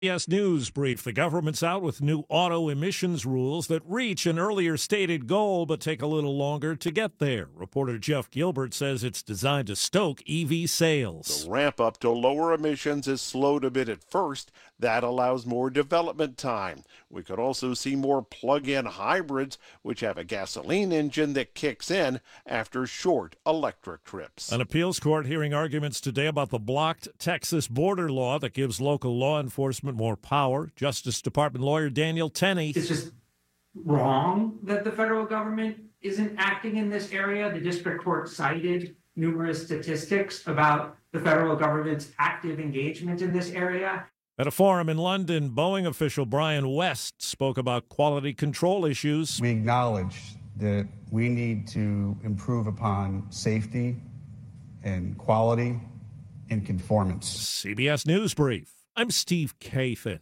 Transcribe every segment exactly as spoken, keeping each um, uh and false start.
C B S News brief. The government's out with new auto emissions rules that reach an earlier stated goal but take a little longer to get there. Reporter Jeff Gilbert says it's designed to stoke E V sales. The ramp up to lower emissions is slowed a bit at first. That allows more development time. We could also see more plug-in hybrids, which have a gasoline engine that kicks in after short electric trips. An appeals court hearing arguments today about the blocked Texas border law that gives local law enforcement more power. Justice Department lawyer Daniel Tenney. It's just wrong that the federal government isn't acting in this area. The district court cited numerous statistics about the federal government's active engagement in this area. At a forum in London, Boeing official Brian West spoke about quality control issues. We acknowledge that we need to improve upon safety and quality and conformance. C B S News Brief. I'm Steve Kathan.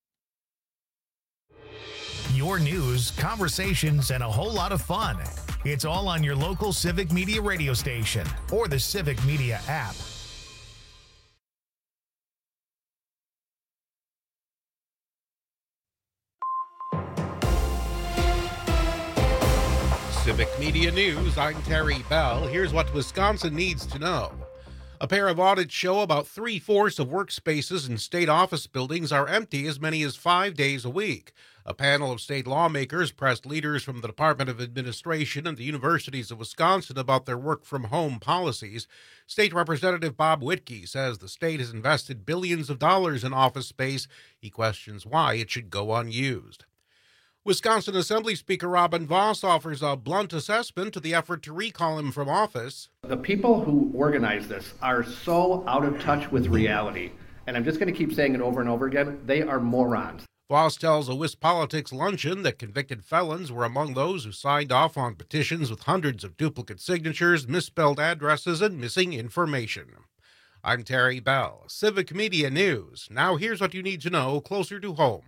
Your news, conversations, and a whole lot of fun. It's all on your local Civic Media radio station or the Civic Media app. Civic Media News, I'm Terry Bell. Here's what Wisconsin needs to know. A pair of audits show about three-fourths of workspaces in state office buildings are empty as many as five days a week. A panel of state lawmakers pressed leaders from the Department of Administration and the universities of Wisconsin about their work-from-home policies. State Representative Bob Whitkey says the state has invested billions of dollars in office space. He questions why it should go unused. Wisconsin Assembly Speaker Robin Vos offers a blunt assessment to the effort to recall him from office. The people who organize this are so out of touch with reality, and I'm just going to keep saying it over and over again, they are morons. Vos tells a WisPolitics luncheon that convicted felons were among those who signed off on petitions with hundreds of duplicate signatures, misspelled addresses, and missing information. I'm Terry Bell, Civic Media News. Now here's what you need to know closer to home.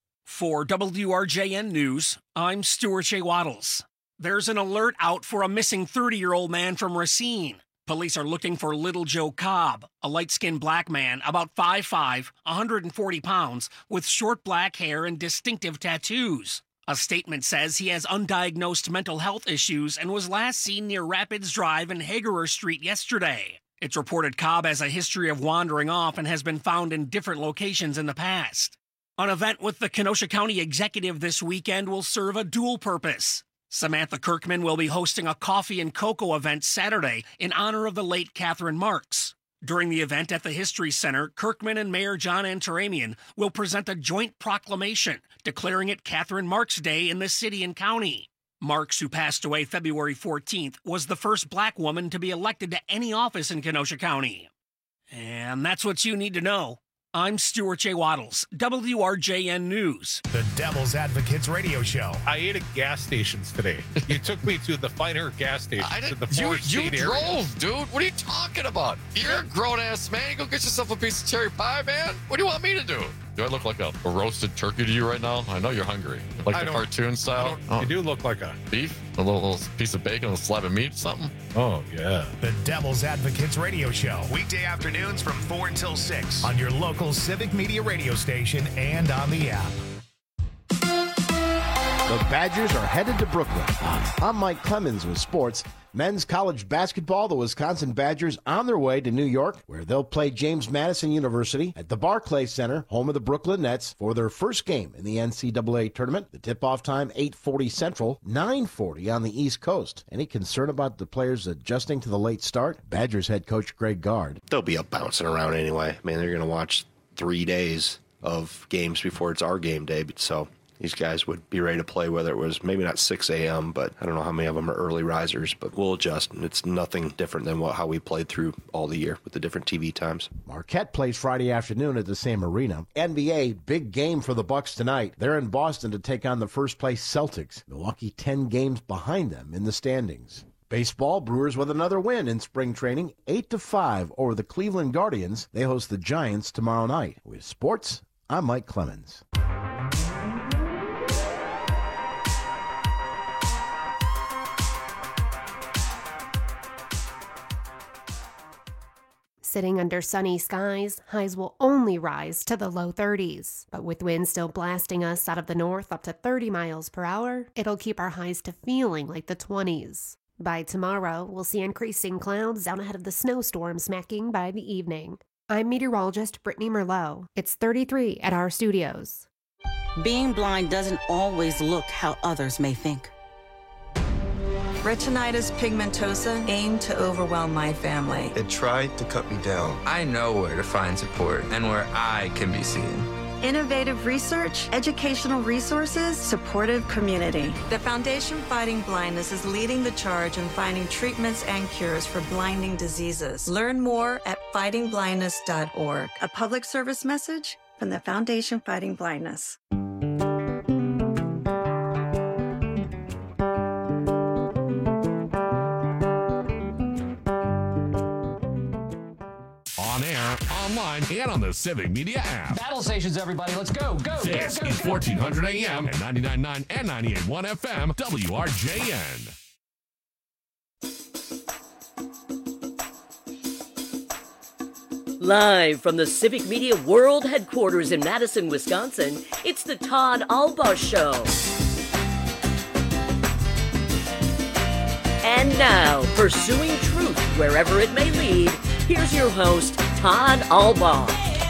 For W R J N News, I'm Stuart J. Waddles. There's an alert out for a missing thirty-year-old man from Racine. Police are looking for Little Joe Cobb, a light-skinned black man about five foot five, one hundred forty pounds, with short black hair and distinctive tattoos. A statement says he has undiagnosed mental health issues and was last seen near Rapids Drive and Hagerer Street yesterday. It's reported Cobb has a history of wandering off and has been found in different locations in the past. An event with the Kenosha County Executive this weekend will serve a dual purpose. Samantha Kirkman will be hosting a coffee and cocoa event Saturday in honor of the late Catherine Marks. During the event at the History Center, Kirkman and Mayor John Antaramian will present a joint proclamation declaring it Catherine Marks Day in the city and county. Marks, who passed away February fourteenth, was the first black woman to be elected to any office in Kenosha County. And that's what you need to know. I'm Stuart J. Waddles, W R J N News. The Devil's Advocates radio show. I ate at gas stations today. You took me to the finer gas stations. I in the you you area. drove, dude. What are you talking about? You're a grown-ass man. You go get yourself a piece of cherry pie, man. What do you want me to do? Do I look like a, a roasted turkey to you right now? I know you're hungry. Like I the cartoon style? Oh. You do look like a... Beef? A little, little piece of bacon, a slab of meat, something? Oh, yeah. The Devil's Advocates radio show. Weekday afternoons from four until six on your local Civic Media radio station and on the app. The Badgers are headed to Brooklyn. I'm Mike Clemens with sports. Men's college basketball, the Wisconsin Badgers on their way to New York, where they'll play James Madison University at the Barclays Center, home of the Brooklyn Nets, for their first game in the N C double A tournament. The tip-off time, eight forty Central, nine forty on the East Coast. Any concern about the players adjusting to the late start? Badgers head coach Greg Gard. They'll be up bouncing around anyway. I mean, they're going to watch three days of games before it's our game day, so these guys would be ready to play, whether it was maybe not six a.m., but I don't know how many of them are early risers, but we'll adjust. It's nothing different than what how we played through all the year with the different T V times. Marquette plays Friday afternoon at the same arena. N B A, big game for the Bucks tonight. They're in Boston to take on the first-place Celtics. Milwaukee ten games behind them in the standings. Baseball, Brewers with another win in spring training, eight to five over the Cleveland Guardians. They host the Giants tomorrow night. With sports, I'm Mike Clemens. Sitting under sunny skies, highs will only rise to the low thirties. But with winds still blasting us out of the north up to thirty miles per hour, it'll keep our highs to feeling like the twenties. By tomorrow, we'll see increasing clouds down ahead of the snowstorm smacking by the evening. I'm meteorologist Brittany Merlot. It's thirty-three at our studios. Being blind doesn't always look how others may think. Retinitis pigmentosa aimed to overwhelm my family. It tried to cut me down. I know where to find support and where I can be seen. Innovative research, educational resources, supportive community. The Foundation Fighting Blindness is leading the charge in finding treatments and cures for blinding diseases. Learn more at fighting blindness dot org. A public service message from the Foundation Fighting Blindness. On air, online, and on the Civic Media app. Battle stations, everybody. Let's go. Go. This go, go, is go. fourteen hundred A M and ninety-nine point nine and ninety-eight point one F M, W R J N. Live from the Civic Media World Headquarters in Madison, Wisconsin, it's the Todd Albaugh Show. And now, pursuing truth wherever it may lead, here's your host, Todd Albaugh.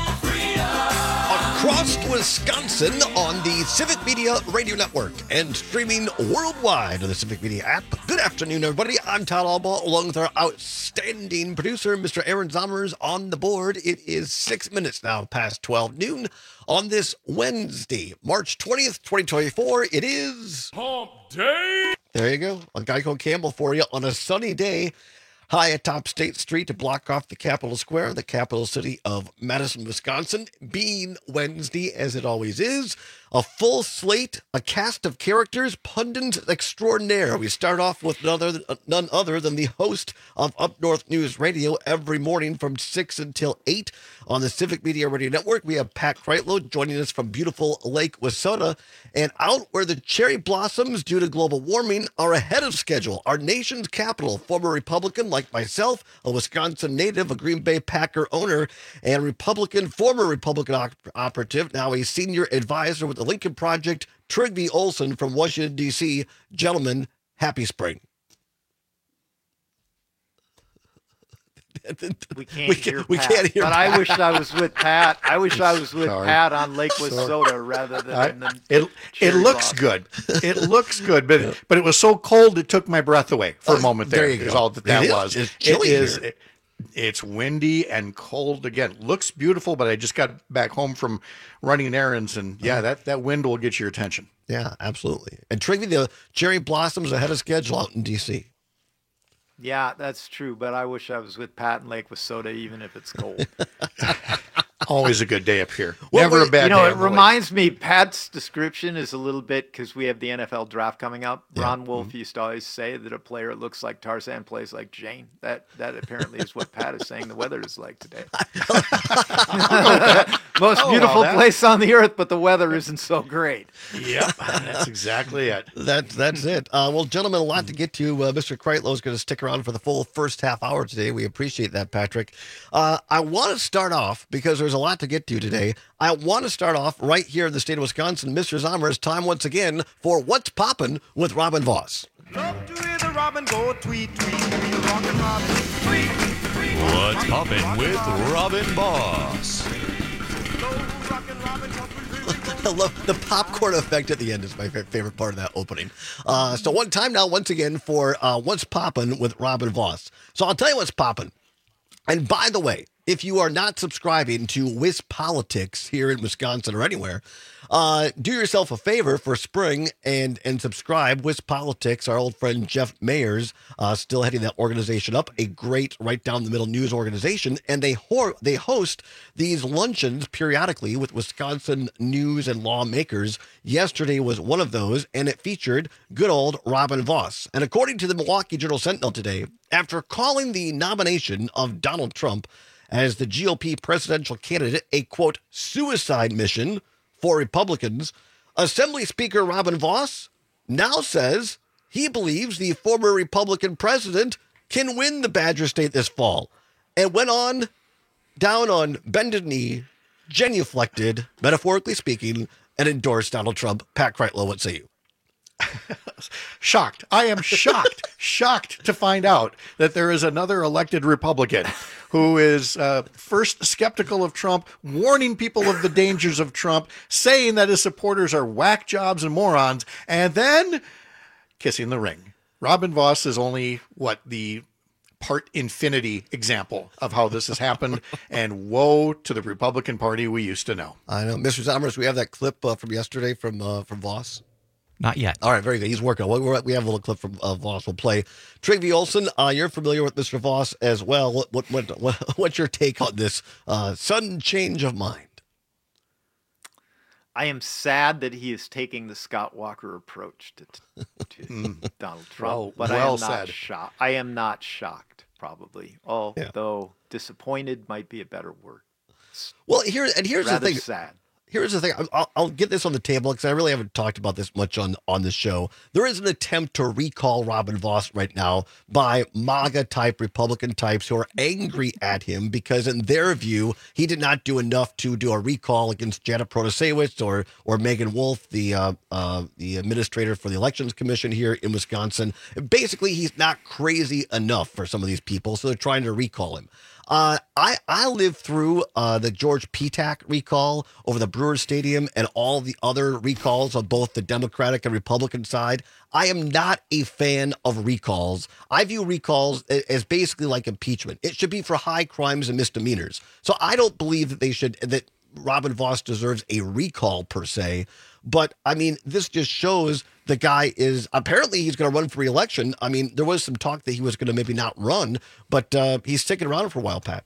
Across Wisconsin on the Civic Media Radio Network and streaming worldwide on the Civic Media app. Good afternoon, everybody. I'm Todd Albaugh, along with our outstanding producer, Mister Aaron Zommers, on the board. It is six minutes now past twelve noon on this Wednesday, March twentieth, twenty twenty-four. It is Hump Day. There you go. A Geico Campbell for you on a sunny day. High atop State Street to block off the Capitol Square, the capital city of Madison, Wisconsin, being Wednesday, as it always is. A full slate, a cast of characters, pundits extraordinaire. We start off with none other, none other than the host of Up North News Radio every morning from six until eight on the Civic Media Radio Network. We have Pat Kreitlow joining us from beautiful Lake Wissota. And out where the cherry blossoms due to global warming are ahead of schedule, our nation's capital, former Republican like myself, a Wisconsin native, a Green Bay Packer owner, and Republican, former Republican op- operative, now a senior advisor with the Lincoln Project, Trygve Olsen from Washington, D C. Gentlemen, happy spring. We can't we hear can, we Pat, can't hear but Pat. I wish I was with Pat. I wish I was with Sorry. Pat on Lake Sorry. Wissota rather than I, in the it it cherry looks blossom. good. It looks good, but but it was so cold it took my breath away for a moment there. there you is go. all that that It is. was. It's chilly It is. here. It, it's windy and cold again. Looks beautiful, but I just got back home from running errands, and yeah, that, that wind will get your attention. Yeah, absolutely. And Trygve, the cherry blossoms ahead of schedule out in D C. Yeah, that's true. But I wish I was with Pat in Lake Wissota, even if it's cold. Always a good day up here. Well, Never wait, a bad You know, day. it on the lake. reminds me. Pat's description is a little bit because we have the N F L draft coming up. Yeah. Ron Wolf used to always say that a player looks like Tarzan plays like Jane. That that apparently is what Pat is saying the weather is like today. Most I'll beautiful allow that. place on the earth, but the weather isn't so great. Yep, that's exactly it. That, that's it. Uh, well, gentlemen, a lot to get to. Uh, Mister Kreitlow is going to stick around for the full first half hour today. We appreciate that, Patrick. Uh, I want to start off, because there's a lot to get to today, I want to start off right here in the state of Wisconsin. Mister Zommers, time once again for What's Poppin' with Robin Voss. Love to hear the robin go tweet, tweet, tweet, rockin' robin, tweet, tweet. What's poppin' with Robin Voss? I love the popcorn effect at the end is my fa- favorite part of that opening. Uh, so one time now, once again, for uh, What's Poppin' with Robin Voss. So I'll tell you what's poppin'. And by the way, if you are not subscribing to Wis Politics here in Wisconsin or anywhere, uh, do yourself a favor for spring and and subscribe. Wis Politics, our old friend Jeff Mayers, uh, still heading that organization up, a great right down the middle news organization, and they ho- they host these luncheons periodically with Wisconsin news and lawmakers. Yesterday was one of those, and it featured good old Robin Voss. And according to the Milwaukee Journal Sentinel today, after calling the nomination of Donald Trump as the G O P presidential candidate a, quote, suicide mission for Republicans, Assembly Speaker Robin Voss now says he believes the former Republican president can win the Badger State this fall, and went on down on bended knee, genuflected, metaphorically speaking, and endorsed Donald Trump. Pat Kreitlow, what say you? Shocked. I am shocked, shocked to find out that there is another elected Republican who is uh, first skeptical of Trump, warning people of the dangers of Trump, saying that his supporters are whack jobs and morons, and then kissing the ring. Robin Vos is only, what, the part infinity example of how this has happened, and woe to the Republican Party we used to know. I know. Mister Zommers, we have that clip uh, from yesterday from uh, from Vos. Not yet. All right, very good. He's working. We we have a little clip from uh, Vos. We'll play. Trygve Olsen, uh, you're familiar with Mister Vos as well. What, what, what, what what's your take on this uh, sudden change of mind? I am sad that he is taking the Scott Walker approach to, to Donald Trump, Well- but well I am said. not shocked. I am not shocked, probably. Although disappointed might be a better word. Well, here and here's Rather the thing. sad. Here's the thing. I'll, I'll get this on the table because I really haven't talked about this much on, on the show. There is an attempt to recall Robin Vos right now by MAGA-type Republican types who are angry at him because, in their view, he did not do enough to do a recall against Janet Protasewicz or or Megan Wolf, the uh, uh, the administrator for the Elections Commission here in Wisconsin. Basically, he's not crazy enough for some of these people, so they're trying to recall him. Uh, I, I lived through uh, the George Petak recall over the Brewers Stadium and all the other recalls on both the Democratic and Republican side. I am not a fan of recalls. I view recalls as basically like impeachment. It should be for high crimes and misdemeanors. So I don't believe that they should, that Robin Vos deserves a recall per se. But I mean, this just shows the guy is apparently he's going to run for re-election. I mean, there was some talk that he was going to maybe not run, but uh, he's sticking around for a while, Pat.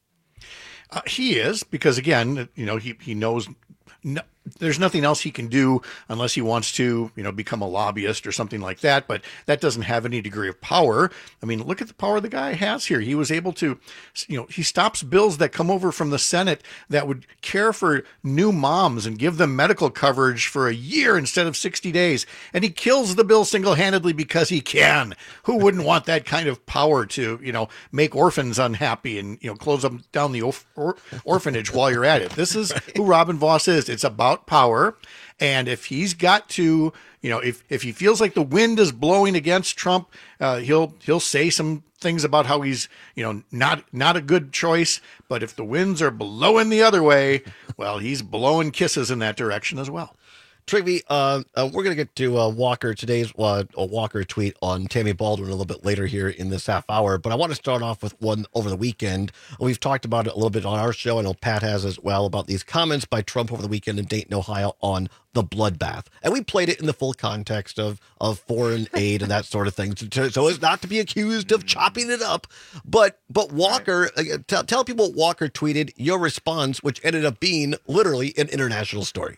Uh, he is, because again, you know, he, he knows no, there's nothing else he can do unless he wants to, you know, become a lobbyist or something like that. But that doesn't have any degree of power. I mean, look at the power the guy has here. He was able to, you know, he stops bills that come over from the Senate that would care for new moms and give them medical coverage for a year instead of sixty days. And he kills the bill single-handedly because he can. Who wouldn't want that kind of power to, you know, make orphans unhappy and, you know, close them down the orf- or- orphanage while you're at it? This is who Robin Vos is. It's about power. And if he's got to, you know, if, if he feels like the wind is blowing against Trump, uh, he'll he'll say some things about how he's, you know, not not a good choice. But if the winds are blowing the other way, well, he's blowing kisses in that direction as well. Trygve, uh, uh, we're going to get to uh, Walker today's uh, a Walker tweet on Tammy Baldwin a little bit later here in this half hour. But I want to start off with one over the weekend. We've talked about it a little bit on our show. I know Pat has as well about these comments by Trump over the weekend in Dayton, Ohio on the bloodbath. And we played it in the full context of, of foreign aid and that sort of thing. So, so as not to be accused of chopping it up. But but Walker, uh, tell, tell people what Walker tweeted, your response, which ended up being literally an international story.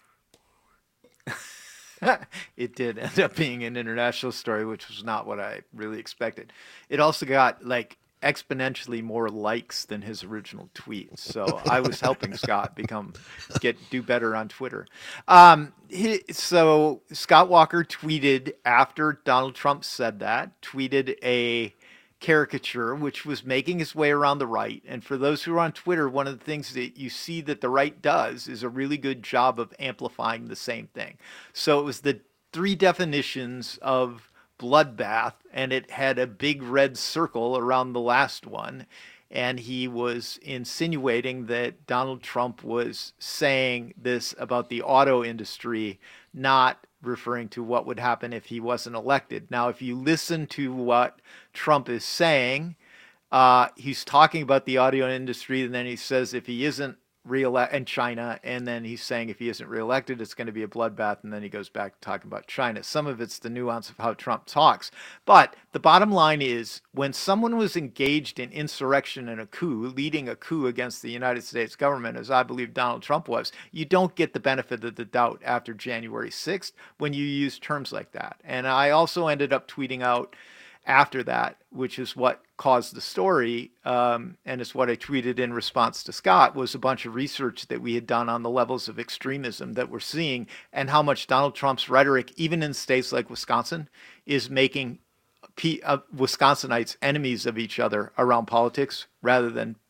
It did end up being an international story, which was not what I really expected. It also got like exponentially more likes than his original tweet. So I was helping Scott become get do better on Twitter. Um, he, so Scott Walker tweeted after Donald Trump said that, tweeted a caricature which was making its way around the right. And for those who are on Twitter, one of the things that you see that the right does is a really good job of amplifying the same thing. So it was the three definitions of bloodbath, and it had a big red circle around the last one. And he was insinuating that Donald Trump was saying this about the auto industry, not referring to what would happen if he wasn't elected. Now, if you listen to what Trump is saying, uh, he's talking about the audio industry, and then he says if he isn't reelected, and China, and then he's saying if he isn't reelected, it's going to be a bloodbath, and then he goes back to talking about China. Some of it's the nuance of how Trump talks. But the bottom line is, when someone was engaged in insurrection and a coup, leading a coup against the United States government, as I believe Donald Trump was, you don't get the benefit of the doubt after January sixth when you use terms like that. And I also ended up tweeting out after that, which is what caused the story, um, and it's what I tweeted in response to Scott, was a bunch of research that we had done on the levels of extremism that we're seeing and how much Donald Trump's rhetoric, even in states like Wisconsin, is making P- uh, Wisconsinites enemies of each other around politics rather than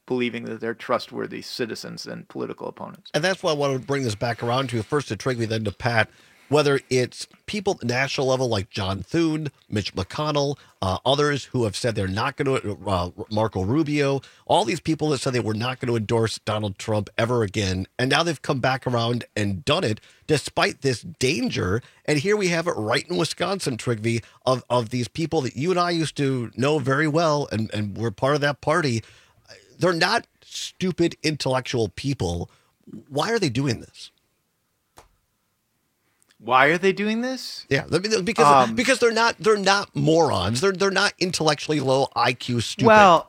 believing that they're trustworthy citizens and political opponents. And that's why I want to bring this back around to first to Trigby, then to Pat. Whether it's people at the national level like John Thune, Mitch McConnell, uh, others who have said they're not going to, uh, Marco Rubio, all these people that said they were not going to endorse Donald Trump ever again. And now they've come back around and done it despite this danger. And here we have it right in Wisconsin, Trigby, of, of these people that you and I used to know very well, and, and we're part of that party. They're not stupid intellectual people. Why are they doing this? Why are they doing this? Yeah, because um, because they're not they're not morons. They're they're not intellectually low I Q stupid. Well,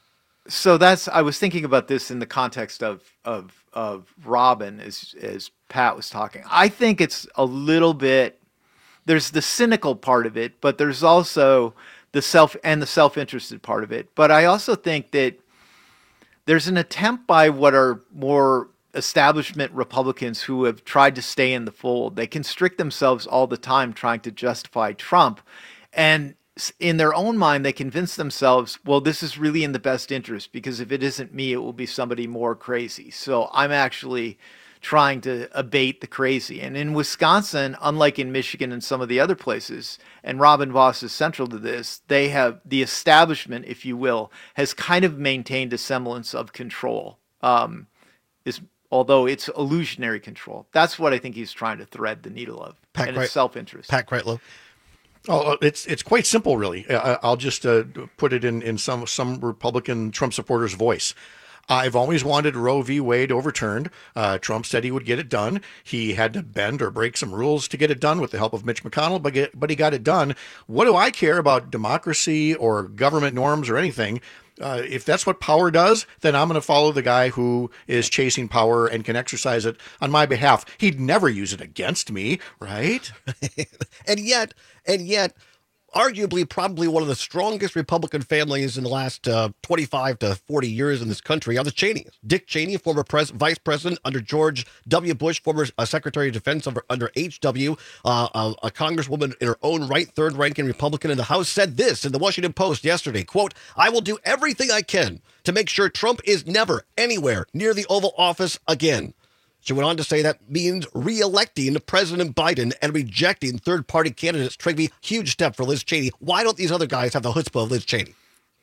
so that's I was thinking about this in the context of of of Robin as as Pat was talking. I think it's a little bit. There's the cynical part of it, but there's also the self and the self-interested part of it. But I also think that there's an attempt by what are more establishment Republicans who have tried to stay in the fold. They constrict themselves all the time trying to justify Trump. And in their own mind, they convince themselves, well, this is really in the best interest, because if it isn't me, it will be somebody more crazy. So I'm actually trying to abate the crazy. And in Wisconsin, unlike in Michigan and some of the other places, and Robin Vos is central to this, they have the establishment, if you will, has kind of maintained a semblance of control. Um, is Although it's illusionary control. That's what I think he's trying to thread the needle of. Pat and Cri- it's self-interest. Pat Kreitlow. Oh, it's it's quite simple, really. Uh, I'll just uh, put it in, in some some Republican Trump supporters' voice. I've always wanted Roe v. Wade overturned. Uh, Trump said he would get it done. He had to bend or break some rules to get it done with the help of Mitch McConnell, but, get, but he got it done. What do I care about democracy or government norms or anything? Uh, if that's what power does, then I'm going to follow the guy who is chasing power and can exercise it on my behalf. He'd never use it against me, right? and yet, and yet, arguably probably one of the strongest Republican families in the last uh, twenty-five to forty years in this country are the Cheneys. Dick Cheney, former pres- vice president under George W. Bush, former uh, secretary of defense under, under H W, uh, uh, a congresswoman in her own right, third-ranking Republican in the House, said this in the Washington Post yesterday, quote, "I will do everything I can to make sure Trump is never anywhere near the Oval Office again." She went on to say that means re-electing President Biden and rejecting third-party candidates. Trigby, huge step for Liz Cheney. Why don't these other guys have the chutzpah of Liz Cheney?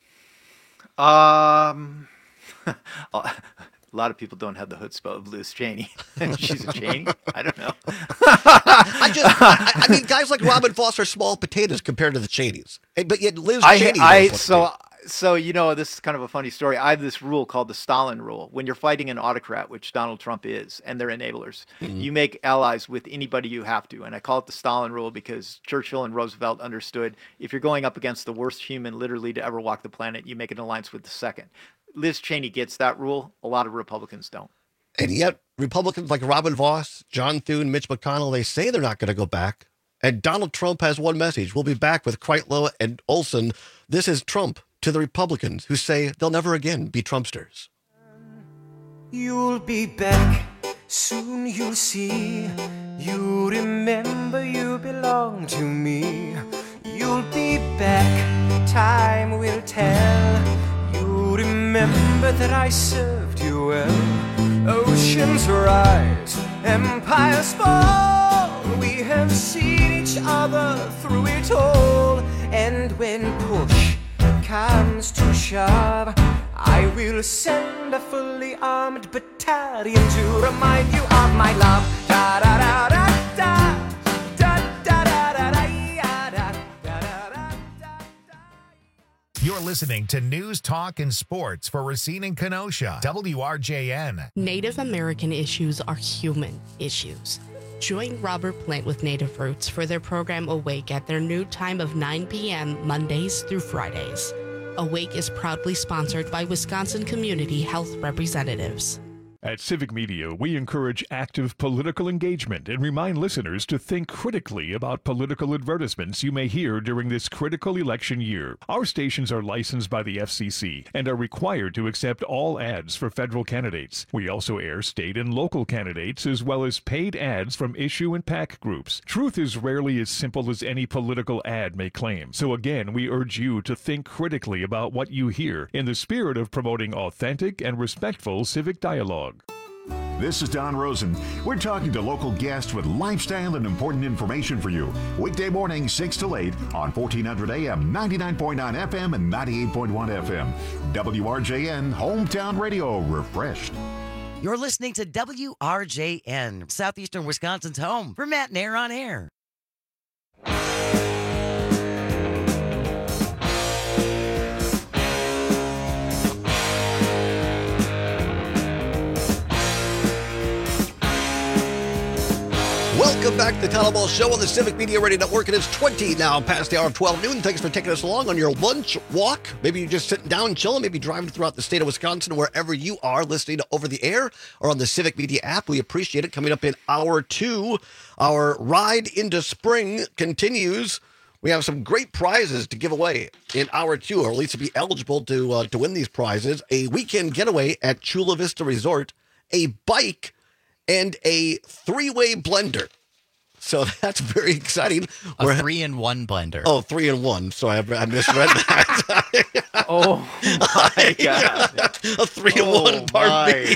Um, a lot of people don't have the chutzpah of Liz Cheney. She's a Cheney? I don't know. I just, I, I mean, guys like Robin Vos are small potatoes compared to the Cheneys. But yet Liz I, Cheney... I, so... So, you know, this is kind of a funny story. I have this rule called the Stalin rule. When you're fighting an autocrat, which Donald Trump is, and their enablers, mm-hmm. you make allies with anybody you have to. And I call it the Stalin rule because Churchill and Roosevelt understood if you're going up against the worst human literally to ever walk the planet, you make an alliance with the second. Liz Cheney gets that rule. A lot of Republicans don't. And yet Republicans like Robin Vos, John Thune, Mitch McConnell, they say they're not going to go back. And Donald Trump has one message. We'll be back with Kreitlow and Olson. This is Trump to the Republicans who say they'll never again be Trumpsters. You'll be back, soon you'll see. You remember you belong to me. You'll be back, time will tell. You remember that I served you well. Oceans rise, empires fall. We have seen each other through it all. And when push comes to shove, I will send a fully armed battalion to remind you of my love. Da da da da da. Da da da da da da. You're listening to News, Talk, and Sports for Racine and Kenosha. W R J N. Native American issues are human issues. Join Robert Plant with Native Roots for their program Awake at their new time of nine p.m. Mondays through Fridays. Awake is proudly sponsored by Wisconsin Community Health Representatives. At Civic Media, we encourage active political engagement and remind listeners to think critically about political advertisements you may hear during this critical election year. Our stations are licensed by the F C C and are required to accept all ads for federal candidates. We also air state and local candidates as well as paid ads from issue and PAC groups. Truth is rarely as simple as any political ad may claim. So again, we urge you to think critically about what you hear in the spirit of promoting authentic and respectful civic dialogue. This is Don Rosen. We're talking to local guests with lifestyle and important information for you. Weekday morning, six to eight on fourteen hundred A M, ninety-nine point nine F M, and ninety-eight point one F M. W R J N, Hometown Radio, refreshed. You're listening to W R J N, Southeastern Wisconsin's home for Matt Nair on Air. Welcome back to the Town Hall Show on the Civic Media Radio Network. It is twenty now past the hour of twelve noon. Thanks for taking us along on your lunch walk. Maybe you're just sitting down, chilling, maybe driving throughout the state of Wisconsin, wherever you are, listening to over the air or on the Civic Media app. We appreciate it. Coming up in hour two, our ride into spring continues. We have some great prizes to give away in hour two, or at least to be eligible to uh, to win these prizes. A weekend getaway at Chula Vista Resort, a bike, and a three-way blender. So that's very exciting. A We're, three-in-one blender. Oh, three in one. So I, I misread that. Oh, my God. A three in Oh, one, pardon my. me.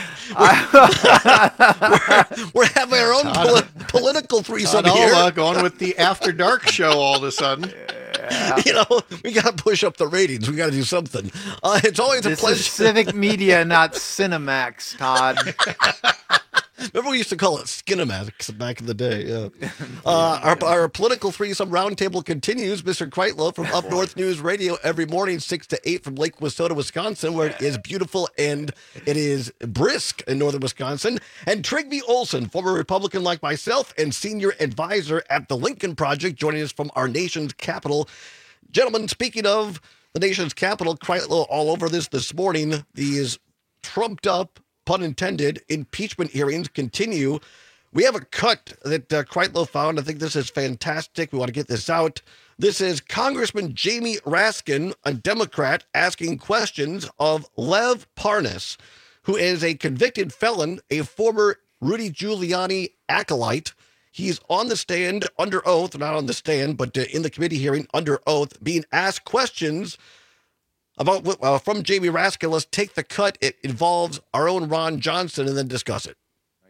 we're, we're having our own poli- political threesome here. Todd going with the After Dark show all of a sudden. You know, we got to push up the ratings. We got to do something. Uh, it's always This a pleasure. is Civic Media, not Cinemax, Todd. Remember we used to call it Skinemax back in the day. Yeah. Uh, our, our political threesome roundtable continues. Mister Kreitlow from Up North News Radio every morning, six to eight from Lake Wissota, Wisconsin, where it is beautiful and it is brisk in northern Wisconsin. And Trigby Olson, former Republican like myself and senior advisor at the Lincoln Project, joining us from our nation's capital. Gentlemen, speaking of the nation's capital, Kreitlow all over this this morning. These trumped up, pun intended, impeachment hearings continue. We have a cut that uh, Kreitlow found. I think this is fantastic. We want to get this out. This is Congressman Jamie Raskin, a Democrat, asking questions of Lev Parnas, who is a convicted felon, a former Rudy Giuliani acolyte. He's on the stand under oath, not on the stand, but uh, in the committee hearing under oath, being asked questions about uh, from Jamie Raskin. Let's take the cut. It involves our own Ron Johnson and then discuss it.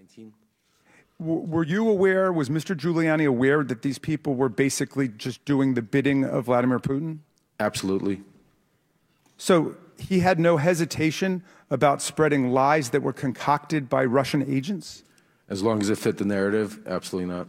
W- Were you aware, was Mister Giuliani aware that these people were basically just doing the bidding of Vladimir Putin? Absolutely. So he had no hesitation about spreading lies that were concocted by Russian agents? As long as it fit the narrative, absolutely not.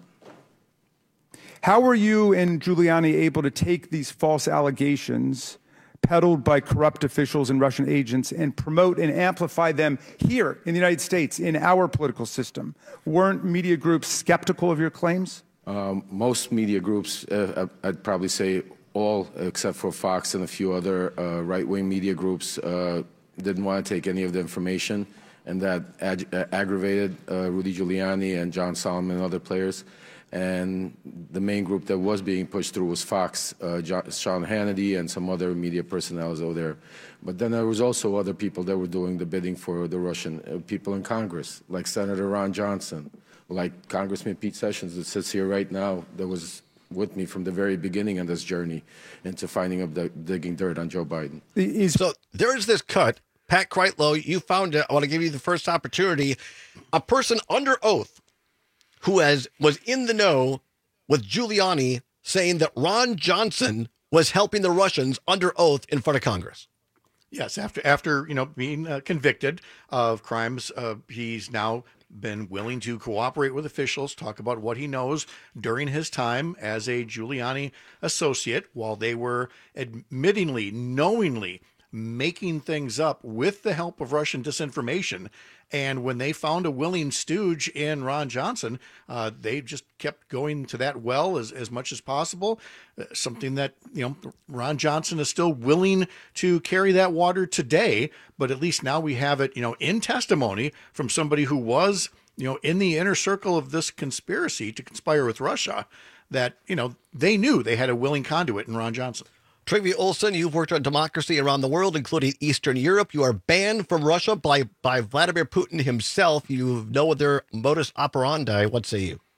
How were you and Giuliani able to take these false allegations peddled by corrupt officials and Russian agents and promote and amplify them here in the United States, in our political system? Weren't media groups skeptical of your claims? Um, most media groups, uh, I'd probably say all except for Fox and a few other uh, right-wing media groups, uh, didn't want to take any of the information, and that ag- uh, aggravated uh, Rudy Giuliani and John Solomon and other players. And the main group that was being pushed through was Fox, uh, John, Sean Hannity, and some other media personnel over there. But then there was also other people that were doing the bidding for the Russian uh, people in Congress, like Senator Ron Johnson, like Congressman Pete Sessions that sits here right now, that was with me from the very beginning on this journey into finding up the digging dirt on Joe Biden. So there is this cut. Pat Kreitlow, you found it. I want to give you the first opportunity. A person under oath who has was in the know with Giuliani saying that Ron Johnson was helping the Russians under oath in front of Congress. Yes, after after you know being uh, convicted of crimes, uh, he's now been willing to cooperate with officials, talk about what he knows during his time as a Giuliani associate, while they were admittingly, knowingly making things up with the help of Russian disinformation. And when they found a willing stooge in Ron Johnson, uh, they just kept going to that well as, as much as possible. Uh, something that, you know, Ron Johnson is still willing to carry that water today, but at least now we have it, you know, in testimony from somebody who was, you know, in the inner circle of this conspiracy to conspire with Russia, that, you know, they knew they had a willing conduit in Ron Johnson. Trivia Olson, you've worked on democracy around the world, including Eastern Europe. You are banned from Russia by, by Vladimir Putin himself. You know their modus operandi. What say you?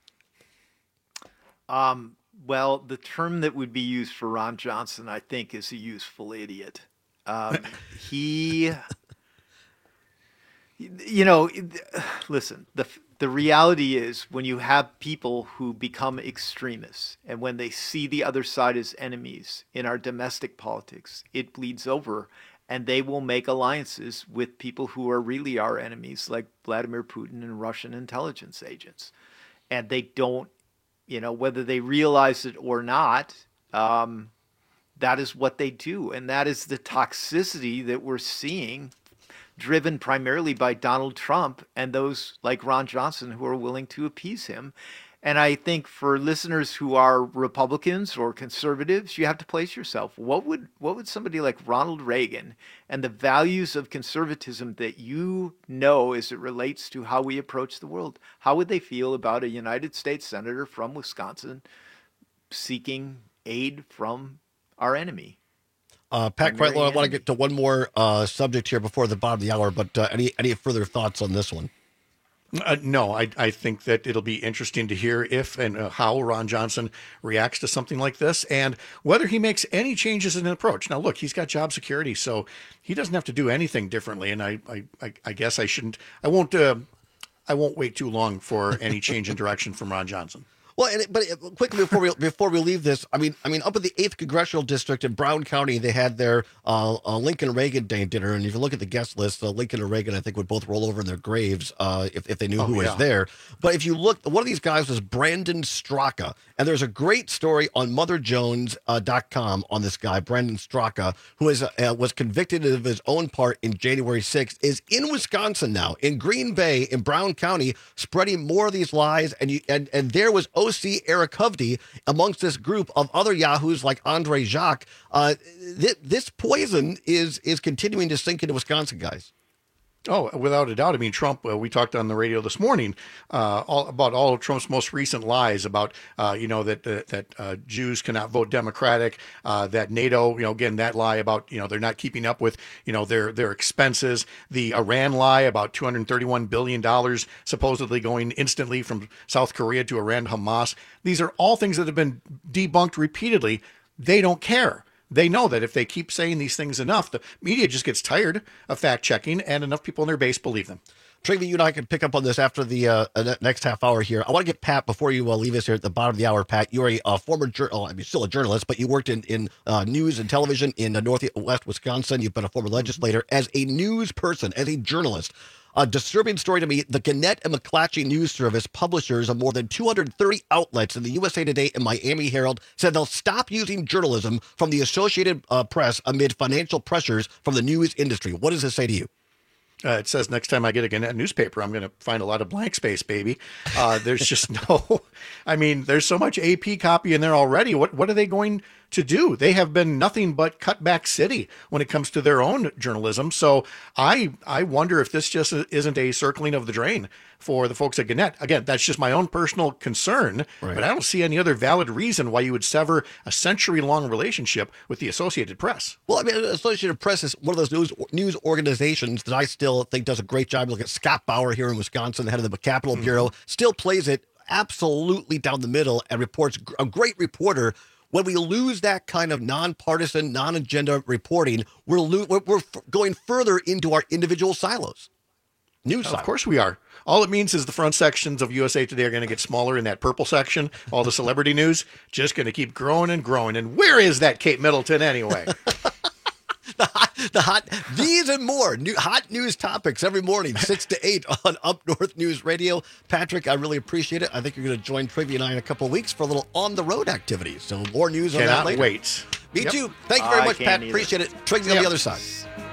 Um, well, the term that would be used for Ron Johnson, I think, is a useful idiot. Um, he, you know, listen, the the reality is when you have people who become extremists and when they see the other side as enemies in our domestic politics, it bleeds over and they will make alliances with people who are really our enemies, like Vladimir Putin and Russian intelligence agents. And they don't, you know, whether they realize it or not, um, that is what they do. And that is the toxicity that we're seeing, driven primarily by Donald Trump and those like Ron Johnson who are willing to appease him. And I think for listeners who are Republicans or conservatives, you have to place yourself. What would what would somebody like Ronald Reagan and the values of conservatism that you know as it relates to how we approach the world, how would they feel about a United States senator from Wisconsin seeking aid from our enemy? Uh, Pat Kreitler, I want to get to one more uh, subject here before the bottom of the hour, but uh, any any further thoughts on this one? Uh, no, I, I think that it'll be interesting to hear if and uh, how Ron Johnson reacts to something like this and whether he makes any changes in approach. Now, look, he's got job security, so he doesn't have to do anything differently. And I, I, I, I guess I shouldn't, I won't, uh, I won't wait too long for any change in direction from Ron Johnson. Well, and it, but it, quickly before we before we leave this, I mean, I mean, up in the eighth congressional district in Brown County, they had their uh, uh, Lincoln Reagan Day dinner, and if you look at the guest list, uh, Lincoln and Reagan, I think, would both roll over in their graves uh, if if they knew oh, who yeah. was there. But if you look, one of these guys was Brandon Straka, and there's a great story on Mother Jones dot com on this guy, Brandon Straka, who is uh, was convicted of his own part in January sixth, is in Wisconsin now, in Green Bay, in Brown County, spreading more of these lies, and you, and and there was O C Eric Hovde amongst this group of other yahoos like Andre Jacques. Uh, th- this poison is is continuing to sink into Wisconsin, guys. Oh, without a doubt. I mean, Trump, uh, we talked on the radio this morning uh, all, about all of Trump's most recent lies about, uh, you know, that uh, that uh, Jews cannot vote Democratic, uh, that NATO, you know, again, that lie about, you know, they're not keeping up with, you know, their their expenses, the Iran lie about two hundred thirty-one billion dollars supposedly going instantly from South Korea to Iran, Hamas. These are all things that have been debunked repeatedly. They don't care. They know that if they keep saying these things enough, the media just gets tired of fact checking, and enough people in their base believe them. Trivia, you and I can pick up on this after the uh, next half hour here. I want to get Pat before you uh, leave us here at the bottom of the hour. Pat, you're a uh, former, jur- oh, I mean, still a journalist, but you worked in in uh, news and television in uh, Northwest Wisconsin. You've been a former legislator. As a news person, as a journalist, a disturbing story to me, the Gannett and McClatchy News Service, publishers of more than two hundred thirty outlets in the U S A Today and Miami Herald, said they'll stop using journalism from the Associated uh, Press amid financial pressures from the news industry. What does this say to you? Uh, it says next time I get a Gannett newspaper, I'm going to find a lot of blank space, baby. Uh, there's just no, I mean, there's so much A P copy in there already. What what are they going to do? They have been nothing but cutback city when it comes to their own journalism. So I I wonder if this just isn't a circling of the drain for the folks at Gannett. Again, that's just my own personal concern, right. But I don't see any other valid reason why you would sever a century-long relationship with the Associated Press. Well, I mean, Associated Press is one of those news news organizations that I still think does a great job. Look at Scott Bauer here in Wisconsin, the head of the Capitol mm-hmm. Bureau, still plays it absolutely down the middle and reports a great reporter. When we lose that kind of nonpartisan, non-agenda reporting, we're, lo- we're, we're f- going further into our individual silos. News Of silos. course we are. All it means is the front sections of U S A Today are going to get smaller in that purple section. All the celebrity news just going to keep growing and growing. And where is that Kate Middleton anyway? The hot, the hot, these and more new hot news topics every morning, six to eight on Up North News Radio. Patrick, I really appreciate it. I think you're going to join Trivia and I in a couple of weeks for a little on the road activity. So more news on Cannot that later. wait. Me Yep. too. Thank you very I much, can't Pat. either. Appreciate it. Triggs on Yep. the other side.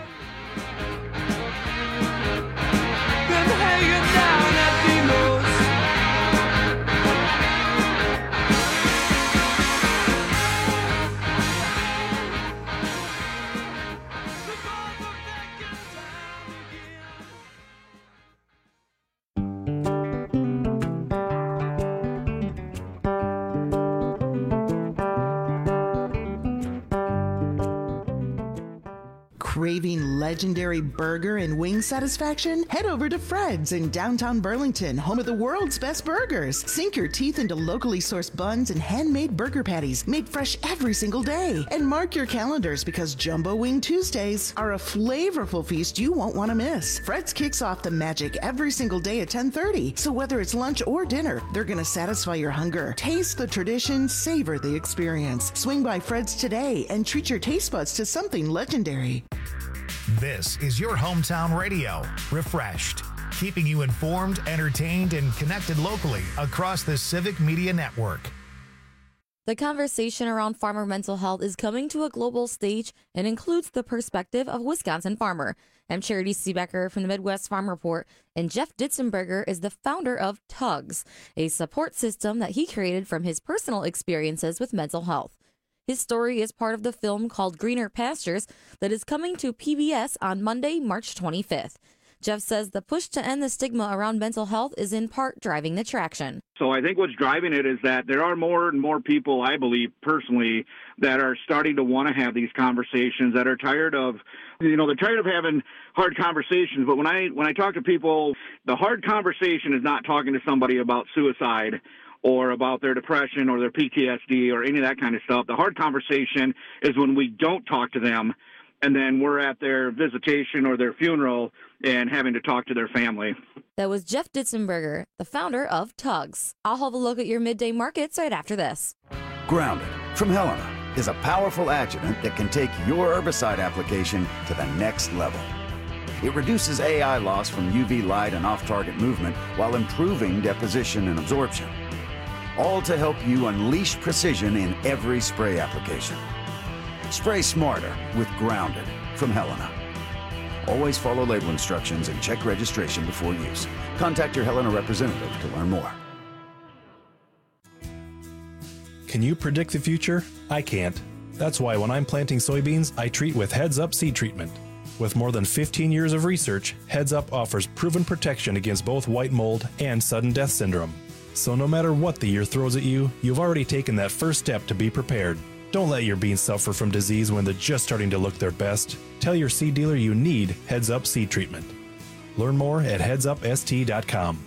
Craving legendary burger and wing satisfaction? Head over to Fred's in downtown Burlington, home of the world's best burgers. Sink your teeth into locally sourced buns and handmade burger patties made fresh every single day. And mark your calendars because Jumbo Wing Tuesdays are a flavorful feast you won't want to miss. Fred's kicks off the magic every single day at ten thirty. So whether it's lunch or dinner, they're going to satisfy your hunger. Taste the tradition, savor the experience. Swing by Fred's today and treat your taste buds to something legendary. This is your hometown radio, Refreshed, keeping you informed, entertained, and connected locally across the Civic Media Network. The conversation around farmer mental health is coming to a global stage and includes the perspective of a Wisconsin farmer. I'm Charity Seebecker from the Midwest Farm Report, and Jeff Ditzenberger is the founder of Tugs, a support system that he created from his personal experiences with mental health. His story is part of the film called Greener Pastures that is coming to P B S on Monday, March twenty-fifth. Jeff says the push to end the stigma around mental health is in part driving the traction. So I think what's driving it is that there are more and more people, I believe personally, that are starting to want to have these conversations, that are tired of, you know, they're tired of having hard conversations. But when I when I talk to people, the hard conversation is not talking to somebody about suicide or about their depression or their P T S D or any of that kind of stuff. The hard conversation is when we don't talk to them and then we're at their visitation or their funeral and having to talk to their family. That was Jeff Ditzenberger, the founder of Tugs. I'll have a look at your midday markets right after this. Grounded from Helena is a powerful adjuvant that can take your herbicide application to the next level. It reduces A I loss from U V light and off-target movement while improving deposition and absorption. All to help you unleash precision in every spray application. Spray smarter with Grounded from Helena. Always follow label instructions and check registration before use. Contact your Helena representative to learn more. Can you predict the future? I can't. That's why when I'm planting soybeans, I treat with Heads Up seed treatment. With more than fifteen years of research, Heads Up offers proven protection against both white mold and sudden death syndrome. So no matter what the year throws at you, you've already taken that first step to be prepared. Don't let your beans suffer from disease when they're just starting to look their best. Tell your seed dealer you need Heads Up seed treatment. Learn more at heads up s t dot com.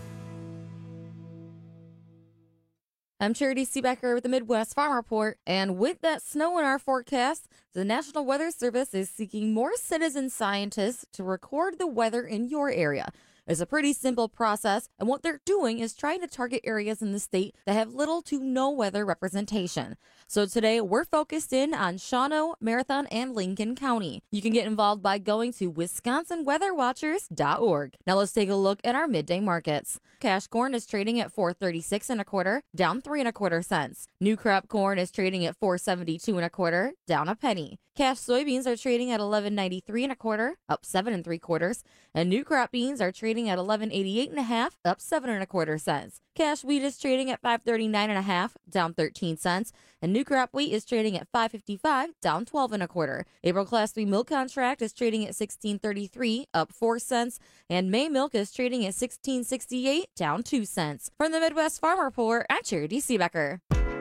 I'm Charity Seebecker with the Midwest Farm Report, and with that snow in our forecast, the National Weather Service is seeking more citizen scientists to record the weather in your area. It's a pretty simple process, and what they're doing is trying to target areas in the state that have little to no weather representation. So today, we're focused in on Shawano, Marathon, and Lincoln County. You can get involved by going to wisconsin weather watchers dot org. Now let's take a look at our midday markets. Cash corn is trading at four thirty-six and a quarter, down three and a quarter cents. New crop corn is trading at four seventy-two and a quarter, down a penny. Cash soybeans are trading at eleven ninety-three and a quarter, up seven and three quarters, and new crop beans are trading at eleven eighty-eight and a half, up seven and a quarter cents. Cash wheat is trading at five thirty-nine and a half, down thirteen cents, and new crop wheat is trading at five fifty-five, down twelve and a quarter. April Class three milk contract is trading at sixteen thirty-three, up four cents, and May milk is trading at sixteen sixty-eight, down two cents. From the Midwest Farm Report, I'm Charity Seebecker.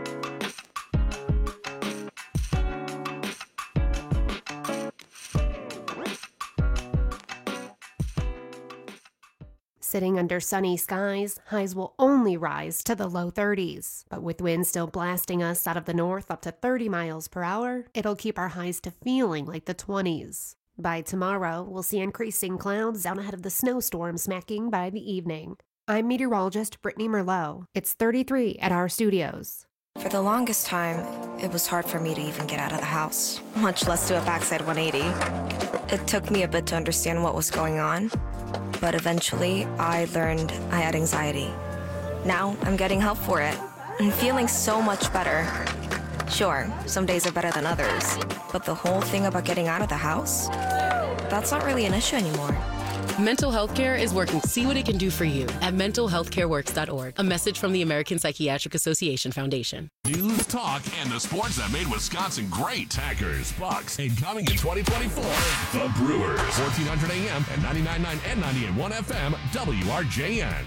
Sitting under sunny skies, highs will only rise to the low thirties. But with winds still blasting us out of the north up to thirty miles per hour, it'll keep our highs to feeling like the twenties. By tomorrow, we'll see increasing clouds down ahead of the snowstorm smacking by the evening. I'm meteorologist Brittany Merlot. It's thirty-three at our studios. For the longest time, it was hard for me to even get out of the house, much less do a backside one eighty. It took me a bit to understand what was going on, but eventually I learned I had anxiety. Now I'm getting help for it and feeling so much better. Sure, some days are better than others, but the whole thing about getting out of the house? That's not really an issue anymore. Mental health care is working to see what it can do for you at mental health care works dot org. A message from the American Psychiatric Association Foundation. News, talk, and the sports that made Wisconsin great. Packers, Bucks, and coming in twenty twenty-four, the Brewers. fourteen hundred A M and ninety-nine point nine and ninety-eight point one F M, W R J N.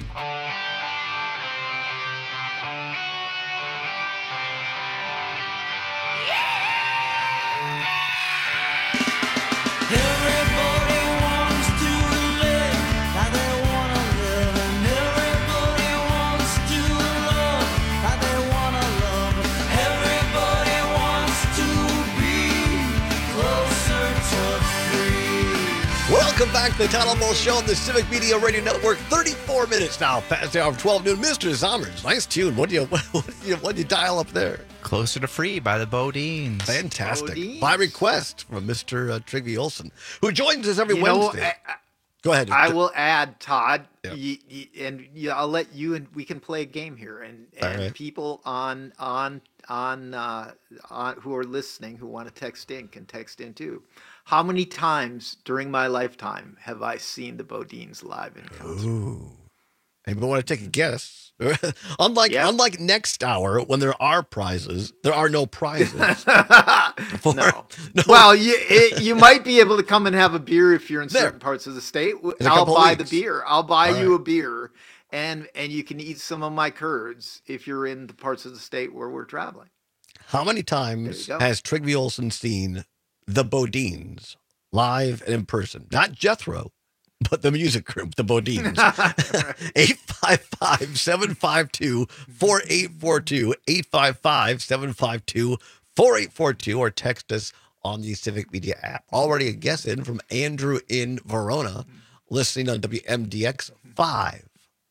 Welcome back to the Town Hall Ball Show on the Civic Media Radio Network. thirty-four minutes now past the hour of twelve noon. Mister Zommers, nice tune. What do you what, what do you what do you dial up there? Closer to Free by the Bodines. Fantastic. Bodines. By request from Mister Uh, Trigby Olson, who joins us every You know, Wednesday. I- I- Go ahead. I will add, Todd, Yeah. y- y- and y- I'll let you and we can play a game here, and, and All right. people on on on uh, on who are listening who want to text in can text in too. How many times during my lifetime have I seen the Bodines live in concert? Ooh. Anybody want to take a guess? unlike unlike next hour, when there are prizes, there are no prizes. For- no. Well, you it, you might be able to come and have a beer if you're in certain parts of the state. In a I'll couple buy weeks. the beer. I'll buy All you right. a beer, and and you can eat some of my curds if you're in the parts of the state where we're traveling. How many times There you go. has Trigby Olson seen the Bodines live and in person? Not Jethro, but the music group, the Bodines. eight five five, seven five two, four eight four two, eight five five, seven five two, four eight four two, or text us on the Civic Media app. Already a guess in from Andrew in Verona, listening on W M D X five.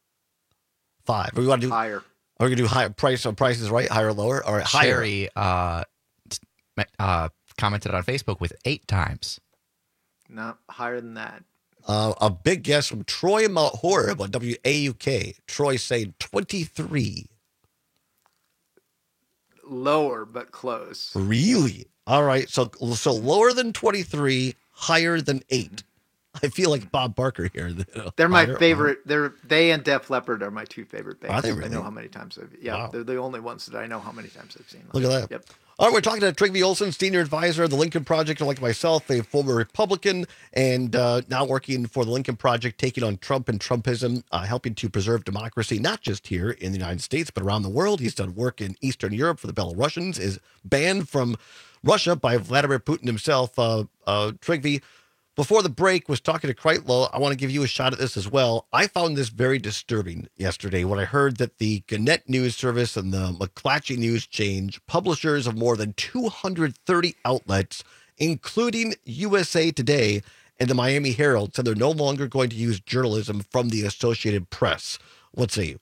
Five. We want to do higher. Are we going to do higher price on prices right? Higher or lower? Or higher? Sherry uh, t- uh, commented on Facebook with eight times. No, higher than that. Uh, a big guess from Troy Mount Horeb on W A U K. Troy saying twenty-three. Lower but close. Really? All right. So so lower than twenty-three, higher than eight. I feel like Bob Barker here. You know, They're my higher- favorite. They're they and Def Leppard are my two favorite bands. Are they I really? know how many times I've yeah. Wow. They're the only ones that I know how many times I've seen. Look at that. Yep. All right, we're talking to Trigby Olson, senior advisor of the Lincoln Project, like myself, a former Republican, and uh, now working for the Lincoln Project, taking on Trump and Trumpism, uh, helping to preserve democracy, not just here in the United States, but around the world. He's done work in Eastern Europe for the Belarusians, is banned from Russia by Vladimir Putin himself. Uh, uh, Trigby, before the break, was talking to Kreitlow. I want to give you a shot at this as well. I found this very disturbing yesterday when I heard that the Gannett News Service and the McClatchy News Change, publishers of more than two hundred thirty outlets, including U S A Today and the Miami Herald, said they're no longer going to use journalism from the Associated Press. Let's see.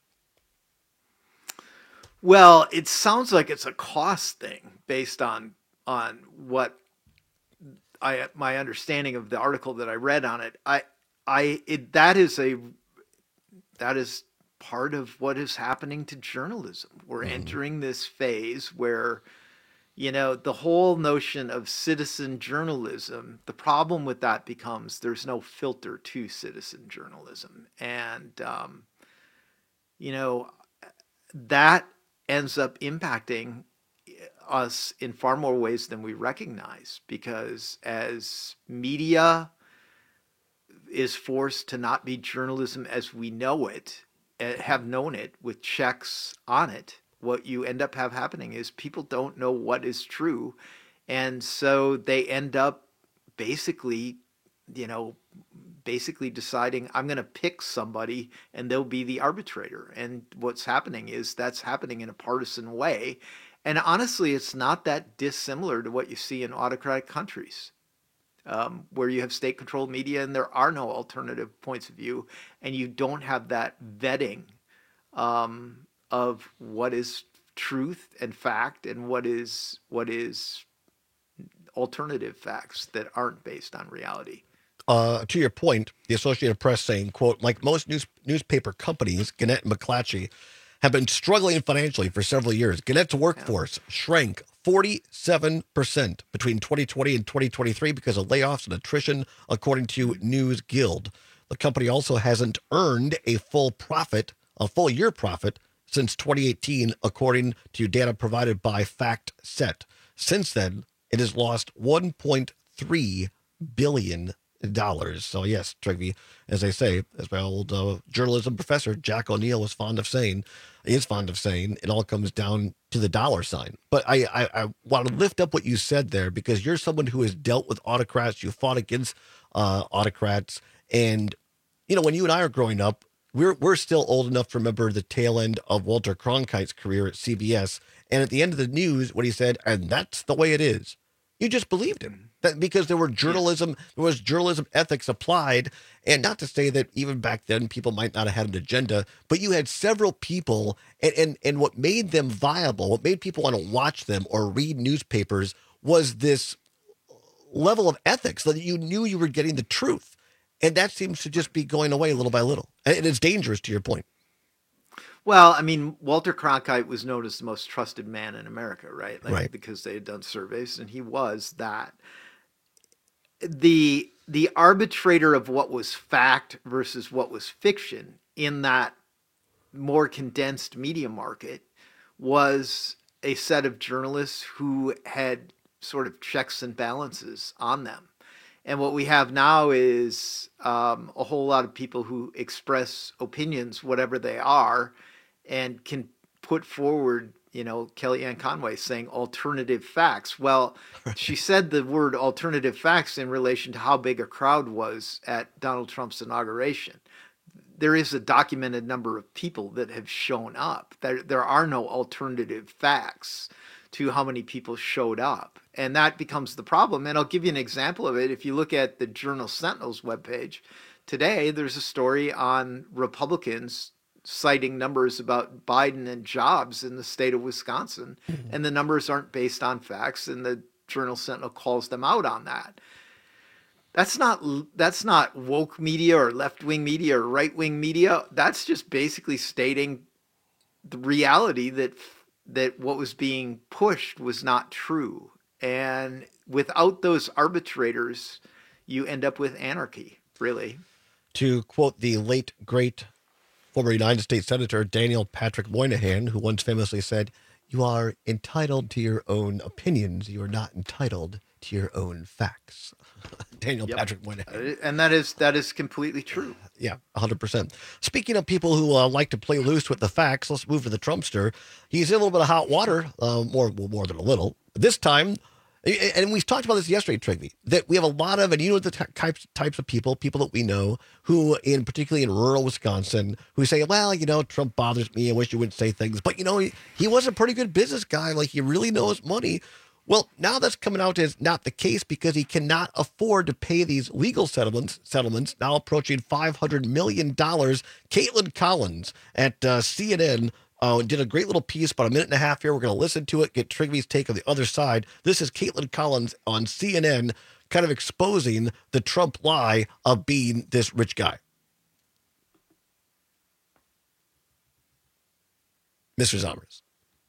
Well, it sounds like it's a cost thing based on on what I my understanding of the article that I read on it. I I it, that is a that is part of what is happening to journalism. We're Mm-hmm. entering this phase where you know the whole notion of citizen journalism, the problem with that becomes there's no filter to citizen journalism, and um, you know that ends up impacting us in far more ways than we recognize, because as media is forced to not be journalism as we know it, eh, have known it with checks on it, what you end up have happening is people don't know what is true, and so they end up basically, you know, basically deciding I'm going to pick somebody and they'll be the arbitrator. And what's happening is that's happening in a partisan way. And honestly, it's not that dissimilar to what you see in autocratic countries, um, where you have state-controlled media and there are no alternative points of view, and you don't have that vetting um, of what is truth and fact and what is what is alternative facts that aren't based on reality. Uh, to your point, the Associated Press saying, quote, like most news, newspaper companies, Gannett and McClatchy have been struggling financially for several years. Gannett's workforce yeah. shrank forty-seven percent between twenty twenty and twenty twenty-three because of layoffs and attrition, according to News Guild. The company also hasn't earned a full profit, a full year profit, since twenty eighteen, according to data provided by FactSet. Since then, it has lost one point three billion dollars. So yes, Trygve, as I say, as my old uh, journalism professor, Jack O'Neill, was fond of saying, he is fond of saying, it all comes down to the dollar sign. But I, I, I want to lift up what you said there, because you're someone who has dealt with autocrats. You fought against uh, autocrats. And, you know, when you and I are growing up, we're, we're still old enough to remember the tail end of Walter Cronkite's career at C B S. And at the end of the news, when he said, and that's the way it is, you just believed him. That because there were journalism, there was journalism ethics applied. And not to say that even back then people might not have had an agenda, but you had several people, and, and, and what made them viable, what made people want to watch them or read newspapers was this level of ethics, that you knew you were getting the truth. And that seems to just be going away little by little. And it's dangerous, to your point. Well, I mean, Walter Cronkite was known as the most trusted man in America, right? Like, right. Because they had done surveys, and he was that. The the arbitrator of what was fact versus what was fiction in that more condensed media market was a set of journalists who had sort of checks and balances on them. And what we have now is um, a whole lot of people who express opinions, whatever they are, and can put forward, you know, Kellyanne Conway saying alternative facts. Well, she said the word alternative facts in relation to how big a crowd was at Donald Trump's inauguration. There is a documented number of people that have shown up. There, there are no alternative facts to how many people showed up. And that becomes the problem. And I'll give you an example of it. If you look at the Journal Sentinel's webpage today, there's a story on Republicans citing numbers about Biden and jobs in the state of Wisconsin. Mm-hmm. And the numbers aren't based on facts. And the Journal Sentinel calls them out on that. That's not that's not woke media or left-wing media or right-wing media. That's just basically stating the reality that that what was being pushed was not true. And without those arbitrators, you end up with anarchy, really. To quote the late, great former United States Senator Daniel Patrick Moynihan, who once famously said, "You are entitled to your own opinions. You are not entitled to your own facts." Daniel yep. Patrick Moynihan. And that is that is completely true. Yeah, one hundred percent. Speaking of people who uh, like to play loose with the facts, let's move to the Trumpster. He's in a little bit of hot water, uh, more well, more than a little. This time, and we talked about this yesterday, Trygve, that we have a lot of, and you know the t- types types of people, people that we know, who, in particularly in rural Wisconsin, who say, well, you know, Trump bothers me. I wish you wouldn't say things. But, you know, he, he was a pretty good business guy. Like, he really knows money. Well, now that's coming out as not the case because he cannot afford to pay these legal settlements, settlements now approaching five hundred million dollars. Caitlin Collins at uh, C N N uh, did a great little piece, about a minute and a half here. We're going to listen to it, get Trygve's take on the other side. This is Caitlin Collins on C N N kind of exposing the Trump lie of being this rich guy. Mister Zomers.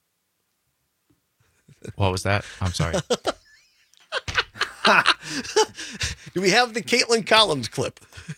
What was that? I'm sorry. Do we have the Caitlin Collins clip?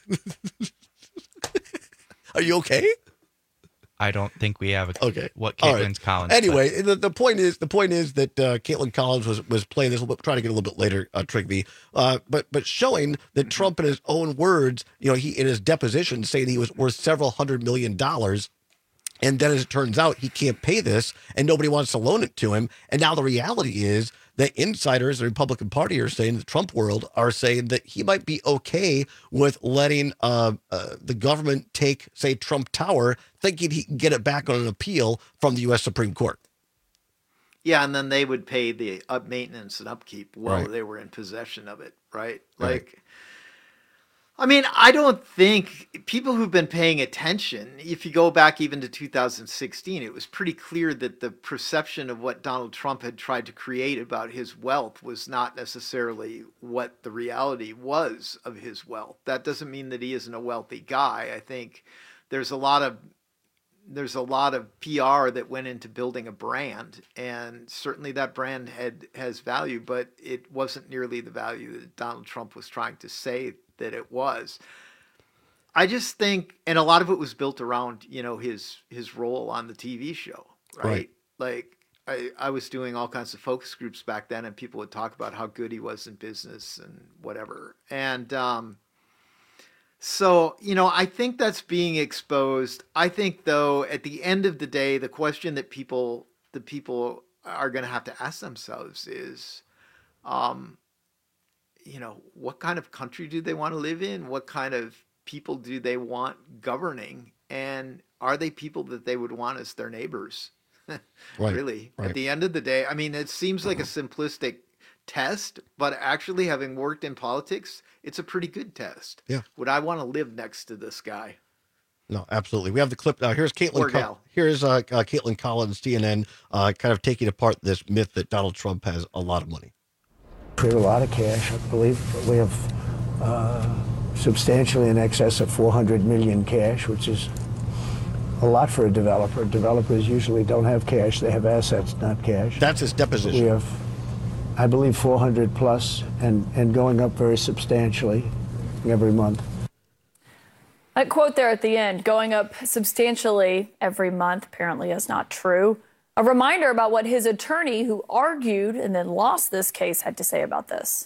Are you okay? I don't think we have a, okay. what All Caitlin's right. Collins. Anyway, the, the point is the point is that uh, Caitlin Collins was was playing this. We'll try to get a little bit later, uh, Trygve, uh, but but showing that Trump, in his own words, you know, he in his deposition saying he was worth several hundred million dollars. And then as it turns out, he can't pay this and nobody wants to loan it to him. And now the reality is that insiders, the Republican Party are saying, the Trump world are saying that he might be okay with letting uh, uh, the government take, say, Trump Tower, thinking he can get it back on an appeal from the U S Supreme Court. Yeah, and then they would pay the up maintenance and upkeep while Right. they were in possession of it, right? Right. Like, I mean, I don't think people who've been paying attention, if you go back even to two thousand sixteen, it was pretty clear that the perception of what Donald Trump had tried to create about his wealth was not necessarily what the reality was of his wealth. That doesn't mean that he isn't a wealthy guy. I think there's a lot of there's a lot of P R that went into building a brand, and certainly that brand had has value, but it wasn't nearly the value that Donald Trump was trying to say that it was. I just think, and a lot of it was built around, you know, his his role on the T V show, right? Right. Like I, I was doing all kinds of focus groups back then, and people would talk about how good he was in business and whatever. And um, so, you know, I think that's being exposed. I think, though, at the end of the day, the question that people the people are going to have to ask themselves is, um, you know, what kind of country do they want to live in? What kind of people do they want governing? And are they people that they would want as their neighbors? Right, Really, right. at the end of the day, I mean, it seems like a simplistic test, but actually having worked in politics, it's a pretty good test. Yeah. Would I want to live next to this guy? No, absolutely. We have the clip now. Here's Caitlin. Or Co- gal. here's uh, uh, Caitlin Collins, C N N, uh, kind of taking apart this myth that Donald Trump has a lot of money. We have a lot of cash, I believe. We have uh, substantially in excess of four hundred million cash, which is a lot for a developer. Developers usually don't have cash. They have assets, not cash. That's his deposition. We have, I believe, four hundred plus and, and going up very substantially every month. That quote there at the end, going up substantially every month, apparently is not true. A reminder about what his attorney, who argued and then lost this case, had to say about this.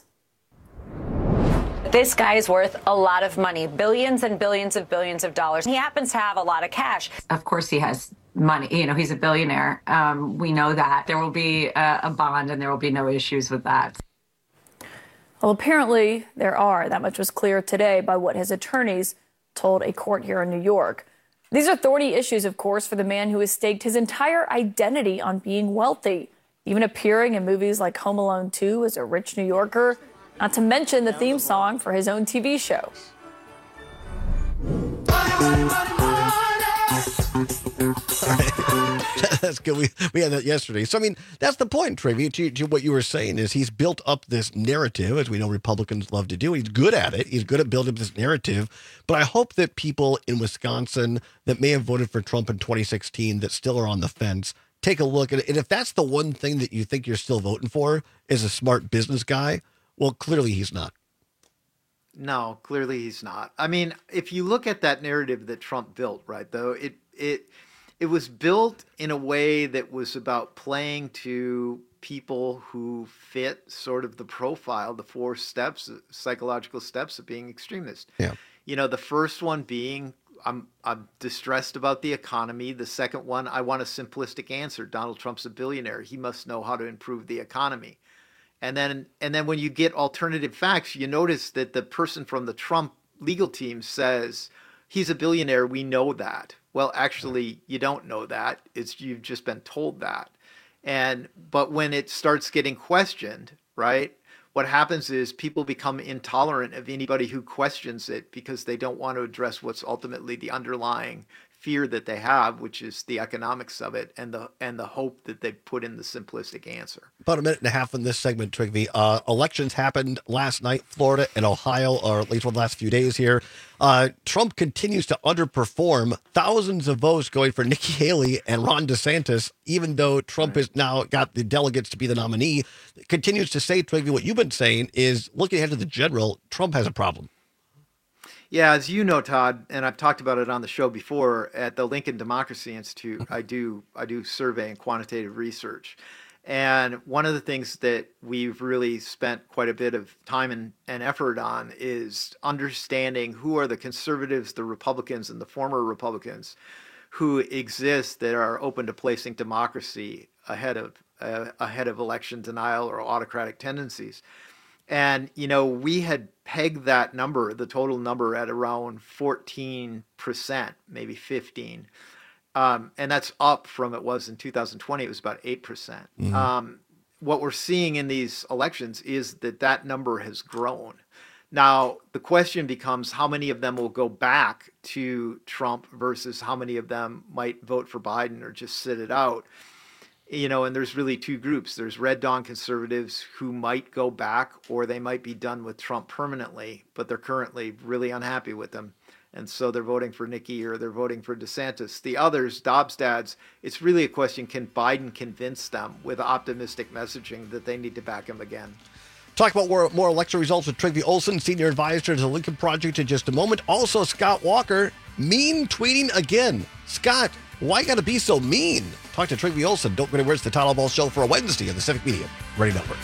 This guy's worth a lot of money, billions and billions of billions of dollars. He happens to have a lot of cash. Of course he has money. You know, he's a billionaire. Um, we know that. There will be a, a bond and there will be no issues with that. Well, apparently there are. That much was clear today by what his attorneys told a court here in New York. These are thorny issues, of course, for the man who has staked his entire identity on being wealthy, even appearing in movies like Home Alone two as a rich New Yorker, not to mention the theme song for his own T V show. That's good. We, we had that yesterday. So, I mean, that's the point, Trivia, to, to what you were saying is he's built up this narrative, as we know Republicans love to do. He's good at it. He's good at building up this narrative. But I hope that people in Wisconsin that may have voted for Trump in twenty sixteen that still are on the fence take a look at it. And if that's the one thing that you think you're still voting for is a smart business guy, well, clearly he's not. No, clearly he's not. I mean, if you look at that narrative that Trump built, right, though, it it it was built in a way that was about playing to people who fit sort of the profile, the four steps, psychological steps of being extremist. Yeah. You know, the first one being I'm I'm distressed about the economy. The second one, I want a simplistic answer. Donald Trump's a billionaire. He must know how to improve the economy. And then and then when you get alternative facts, you notice that the person from the Trump legal team says he's a billionaire. We know that. Well, actually, you don't know that. It's you've just been told that. And but when it starts getting questioned, right? What happens is people become intolerant of anybody who questions it because they don't want to address what's ultimately the underlying fear that they have, which is the economics of it and the and the hope that they put in the simplistic answer. About a minute and a half in this segment, Trigby. Uh, elections happened last night, Florida and Ohio, or at least for the last few days here. Uh, Trump continues to underperform. Thousands of votes going for Nikki Haley and Ron DeSantis, even though Trump has now got the delegates to be the nominee. Continues to say, Trigby, what you've been saying is, looking ahead to the general, Trump has a problem. Yeah, as you know, Todd, and I've talked about it on the show before, at the Lincoln Democracy Institute, I do I do survey and quantitative research. And one of the things that we've really spent quite a bit of time and, and effort on is understanding who are the conservatives, the Republicans, and the former Republicans who exist that are open to placing democracy ahead of uh, ahead of election denial or autocratic tendencies. And, you know, we had pegged that number, the total number, at around fourteen percent, maybe fifteen. Um, and that's up from it was in two thousand twenty. It was about eight percent. Mm-hmm. Um, what we're seeing in these elections is that that number has grown. Now, the question becomes how many of them will go back to Trump versus how many of them might vote for Biden or just sit it out. You know, and there's really two groups. There's Red Dawn conservatives who might go back or they might be done with Trump permanently, but they're currently really unhappy with him. And so they're voting for Nikki or they're voting for DeSantis. The others, Dobbs dads, it's really a question, can Biden convince them with optimistic messaging that they need to back him again? Talk about more, more election results with Trygve Olsen, senior advisor to the Lincoln Project, in just a moment. Also, Scott Walker, mean tweeting again. Scott, why you gotta be so mean? Talk to Trygve Olsen. Don't go anywhere. It's the Tyler Ball Show for a Wednesday on the Civic Media Radio Network.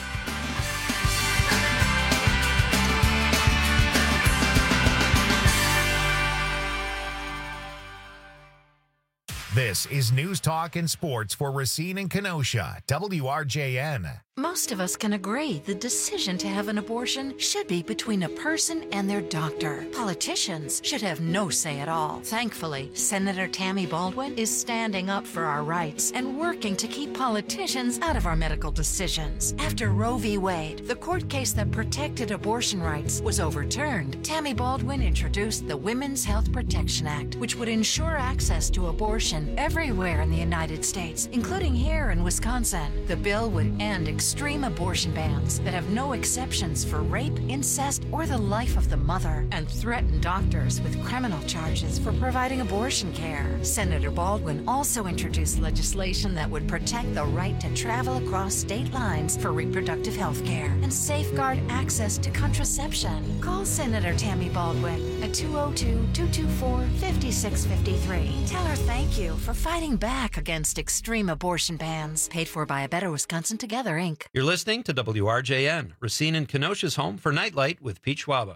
This is News Talk and Sports for Racine and Kenosha, W R J N. Most of us can agree the decision to have an abortion should be between a person and their doctor. Politicians should have no say at all. Thankfully, Senator Tammy Baldwin is standing up for our rights and working to keep politicians out of our medical decisions. After Roe v. Wade, the court case that protected abortion rights, was overturned, Tammy Baldwin introduced the Women's Health Protection Act, which would ensure access to abortion everywhere in the United States, including here in Wisconsin. The bill would end extreme abortion bans that have no exceptions for rape, incest, or the life of the mother, and threaten doctors with criminal charges for providing abortion care. Senator Baldwin also introduced legislation that would protect the right to travel across state lines for reproductive health care and safeguard access to contraception. Call Senator Tammy Baldwin at two oh two, two two four, five six five three. Tell her thank you for fighting back against extreme abortion bans. Paid for by A Better Wisconsin Together, Incorporated. You're listening to W R J N, Racine and Kenosha's home for Nightlight with Pete Schwaba.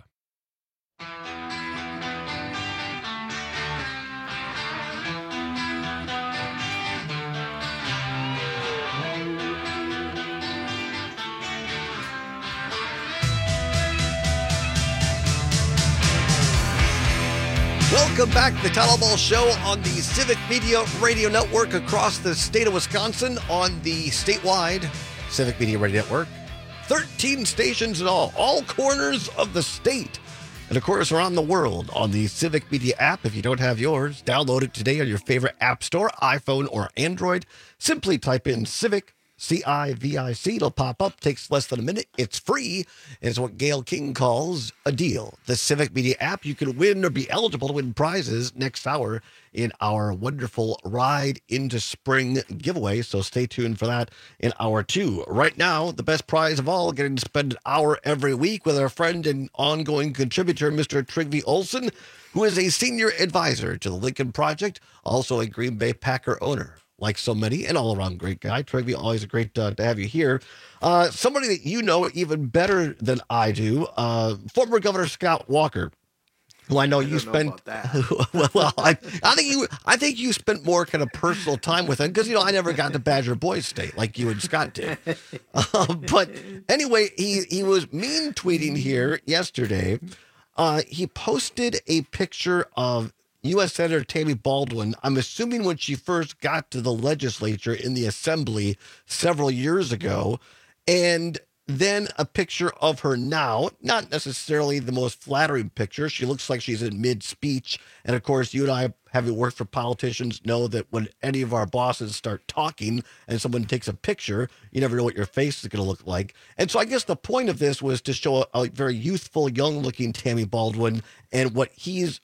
Welcome back to the Tyler Ball Show on the Civic Media Radio Network across the state of Wisconsin on the statewide Civic Media Radio Network. thirteen stations in all, all corners of the state. And of course, around the world on the Civic Media app. If you don't have yours, download it today on your favorite app store, iPhone or Android. Simply type in Civic, C I V I C. It'll pop up. Takes less than a minute. It's free. It's what Gail King calls a deal. The Civic Media app. You can win or be eligible to win prizes next hour in our wonderful Ride into Spring giveaway. So stay tuned for that in hour two. Right now, the best prize of all, getting to spend an hour every week with our friend and ongoing contributor, Mister Trygve Olsen, who is a senior advisor to the Lincoln Project, also a Green Bay Packer owner. Like so many, and all-around great guy. Trygve, always a great uh, to have you here. Uh, somebody that you know even better than I do, uh, former Governor Scott Walker, who I know I you spent. well, well I, I think you, I think you spent more kind of personal time with him because you know I never got to Badger Boys State like you and Scott did. Uh, but anyway, he he was mean tweeting here yesterday. Uh, he posted a picture of U S Senator Tammy Baldwin, I'm assuming when she first got to the legislature in the assembly several years ago, and then a picture of her now, not necessarily the most flattering picture. She looks like she's in mid-speech. And of course, you and I, having worked for politicians, know that when any of our bosses start talking and someone takes a picture, you never know what your face is going to look like. And so I guess the point of this was to show a, a very youthful, young-looking Tammy Baldwin, and what he's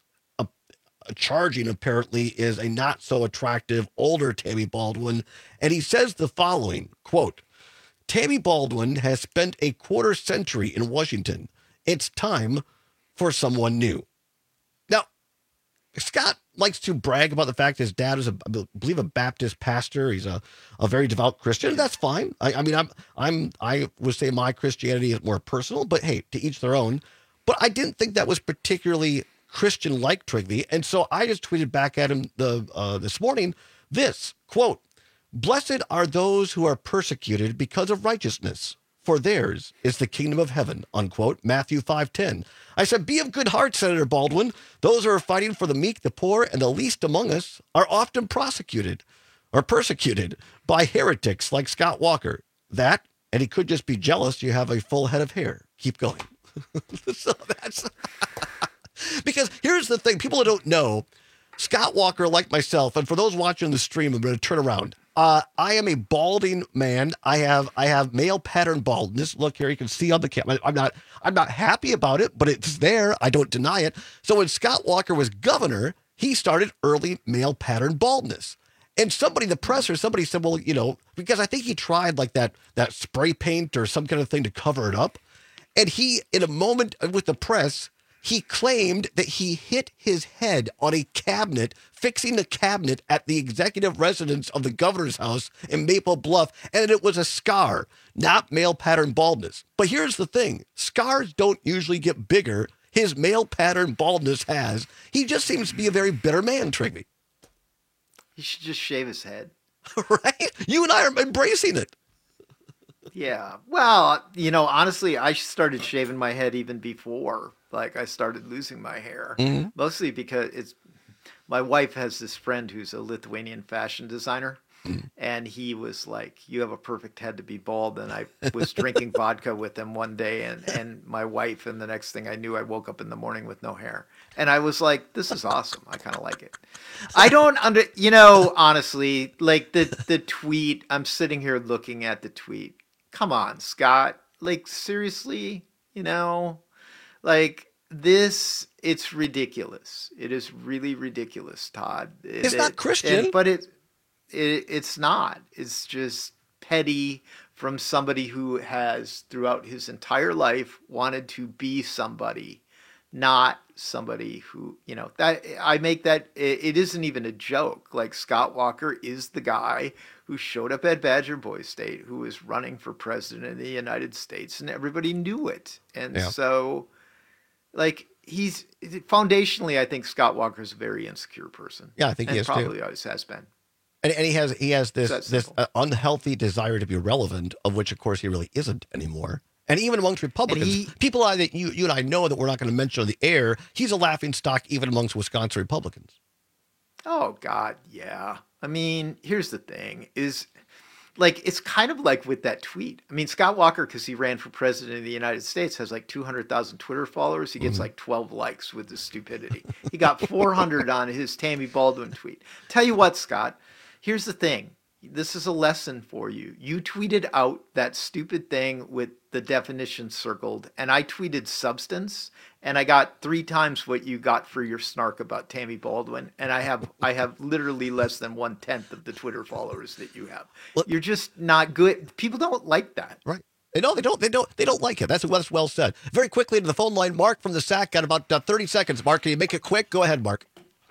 charging apparently is a not so attractive older Tammy Baldwin. And he says the following, quote, Tammy Baldwin has spent a quarter century in Washington. It's time for someone new. Now, Scott likes to brag about the fact his dad is, a, I believe, a Baptist pastor. He's a, a very devout Christian. That's fine. I, I mean, I'm, I'm, I would say my Christianity is more personal, but hey, to each their own. But I didn't think that was particularly Christian like Trygve, and so I just tweeted back at him the uh, this morning this, quote, blessed are those who are persecuted because of righteousness, for theirs is the kingdom of heaven, unquote, Matthew five ten. I said, be of good heart, Senator Baldwin. Those who are fighting for the meek, the poor, and the least among us are often prosecuted or persecuted by heretics like Scott Walker. That, and he could just be jealous you have a full head of hair. Keep going. So that's... Because here's the thing, people who don't know, Scott Walker, like myself, and for those watching the stream, I'm going to turn around. Uh, I am a balding man. I have I have male pattern baldness. Look here, you can see on the camera. I'm not I'm not happy about it, but it's there. I don't deny it. So when Scott Walker was governor, he started early male pattern baldness. And somebody, the presser, somebody said, well, you know, because I think he tried like that that spray paint or some kind of thing to cover it up. And he, in a moment with the press, he claimed that he hit his head on a cabinet, fixing the cabinet at the executive residence of the governor's house in Maple Bluff, and it was a scar, not male pattern baldness. But here's the thing. Scars don't usually get bigger. His male pattern baldness has. He just seems to be a very bitter man, Trigby. He should just shave his head. Right? You and I are embracing it. Yeah. Well, you know, honestly, I started shaving my head even before, like, I started losing my hair. Mm-hmm. Mostly because it's my wife has this friend who's a Lithuanian fashion designer. Mm-hmm. And he was like, you have a perfect head to be bald. And I was drinking vodka with him one day and, and my wife. And the next thing I knew, I woke up in the morning with no hair. And I was like, this is awesome. I kind of like it. I don't under, you know, honestly, like the, the tweet, I'm sitting here looking at the tweet. Come on, Scott. Like, seriously, you know, like this, it's ridiculous. It is really ridiculous, Todd. It, it's not it, Christian. It, but it, it, it's not. It's just petty from somebody who has, throughout his entire life, wanted to be somebody, not somebody who, you know, that I make that, it, it isn't even a joke. Like, Scott Walker is the guy who showed up at Badger Boy State, who was running for president of the United States, and everybody knew it. And yeah. so, like, he's foundationally, I think Scott Walker is a very insecure person. Yeah, I think and he is probably too. always has been. And, and he has he has this this simple. uh, unhealthy desire to be relevant, of which, of course, he really isn't anymore. And even amongst Republicans, he, people I, that you you and I know that we're not going to mention on the air, he's a laughing stock even amongst Wisconsin Republicans. Oh, God, yeah. I mean, here's the thing is, like, it's kind of like with that tweet. I mean, Scott Walker, because he ran for president of the United States, has like two hundred thousand Twitter followers. He gets mm. like twelve likes with his stupidity. He got four hundred on his Tammy Baldwin tweet. Tell you what, Scott, here's the thing. This is a lesson for you. You tweeted out that stupid thing with the definition circled, and I tweeted substance, and I got three times what you got for your snark about Tammy Baldwin, and I have I have literally less than one tenth of the Twitter followers that you have. Well, you're just not good. People don't like that, right? They don't. They don't. They don't. They don't like it. That's that's well said. Very quickly to the phone line, Mark from the S A C. Got about uh, thirty seconds. Mark, can you make it quick? Go ahead, Mark.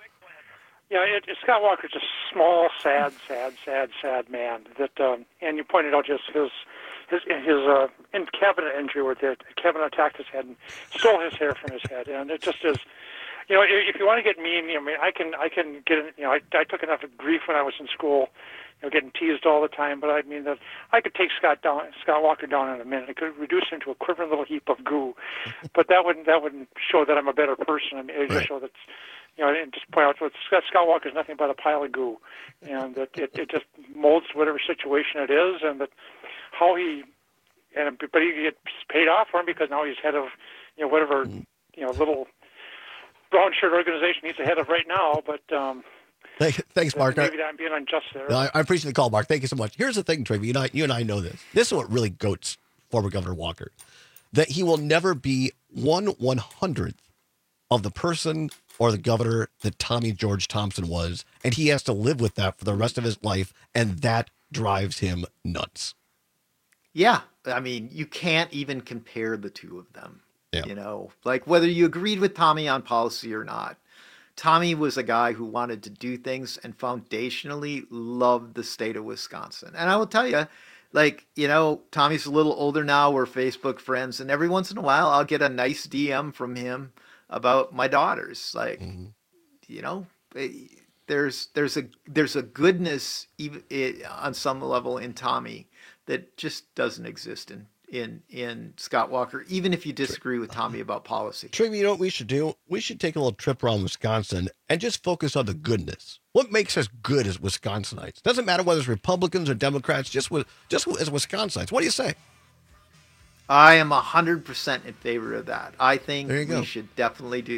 Yeah, it, it, Scott Walker's a small, sad, sad, sad, sad man. That, um, and you pointed out just his his his uh, in cabinet injury where the cabinet attacked his head and stole his hair from his head, and it just is. You know, if, if you want to get mean, I mean, I can I can get. You know, I, I took enough grief when I was in school, you know, getting teased all the time. But I mean that I could take Scott down, Scott Walker down in a minute. I could reduce him to a quivering little heap of goo, but that wouldn't that wouldn't show that I'm a better person. I mean, it would just right. show that. You know, and just point out that Scott, Scott Walker is nothing but a pile of goo, and that it, it just molds whatever situation it is, and that how he, and but he gets paid off for him because now he's head of, you know, whatever, you know, little brown shirt organization he's the head of right now. But um, Thank, thanks, Mark. Maybe I'm being unjust there. I, I appreciate the call, Mark. Thank you so much. Here's the thing, Trevor. You know, you and I know this. This is what really goats former Governor Walker, that he will never be one one hundredth of the person or the governor that Tommy George Thompson was, and he has to live with that for the rest of his life, and that drives him nuts. Yeah, I mean, you can't even compare the two of them. Yeah. You know, like whether you agreed with Tommy on policy or not, Tommy was a guy who wanted to do things and foundationally loved the state of Wisconsin. And I will tell you, like, you know, Tommy's a little older now. We're Facebook friends, and every once in a while I'll get a nice D M from him about my daughters. Like, mm-hmm. you know, there's there's a there's a goodness even on some level in Tommy that just doesn't exist in in in Scott Walker, even if you disagree with Tommy about policy. Trevor, you know what we should do? We should take a little trip around Wisconsin and just focus on the goodness. What makes us good as Wisconsinites? Doesn't matter whether it's Republicans or Democrats, just just as Wisconsinites. What do you say? I am one hundred percent in favor of that. I think There you go. we should definitely do that.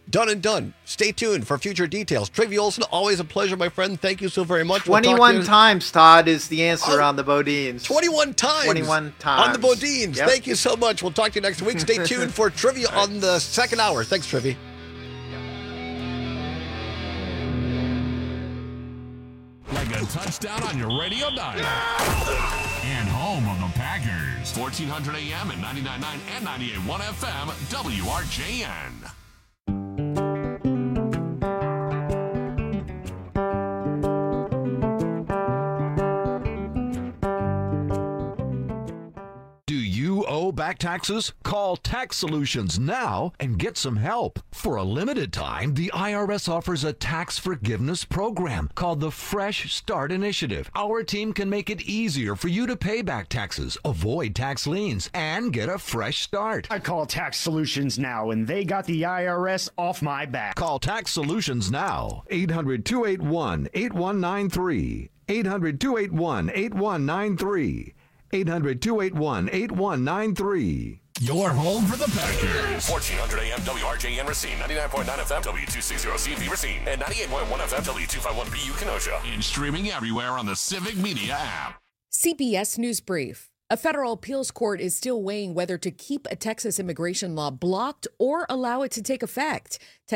Done and done. Stay tuned for future details. Trivia Olson, always a pleasure, my friend. Thank you so very much. We'll twenty-one times, Todd, is the answer oh, on the Bodines. twenty-one times. twenty-one times. On the Bodines. Yep. Thank you so much. We'll talk to you next week. Stay tuned for trivia right. on the second hour. Thanks, Trivia. Like a touchdown on your radio dial. And home of the Packers. fourteen hundred A M and ninety-nine point nine and ninety-eight point one F M, W R J N. Back taxes? Call Tax Solutions now and get some help. For a limited time, the I R S offers a tax forgiveness program called the Fresh Start Initiative. Our team can make it easier for you to pay back taxes, avoid tax liens, and get a fresh start. I call Tax Solutions now, and they got the I R S off my back. Call Tax Solutions now. eight hundred, two eight one, eight one nine three. eight hundred, two eight one, eight one nine three. eight hundred, two eight one, eight one nine three. Your home for the Packers. fourteen hundred A M W R J N Racine, ninety-nine point nine F M W two sixty C V Racine, and ninety-eight point one F M W two fifty-one B U Kenosha. And streaming everywhere on the Civic Media app. C B S News Brief. A federal appeals court is still weighing whether to keep a Texas immigration law blocked or allow it to take effect.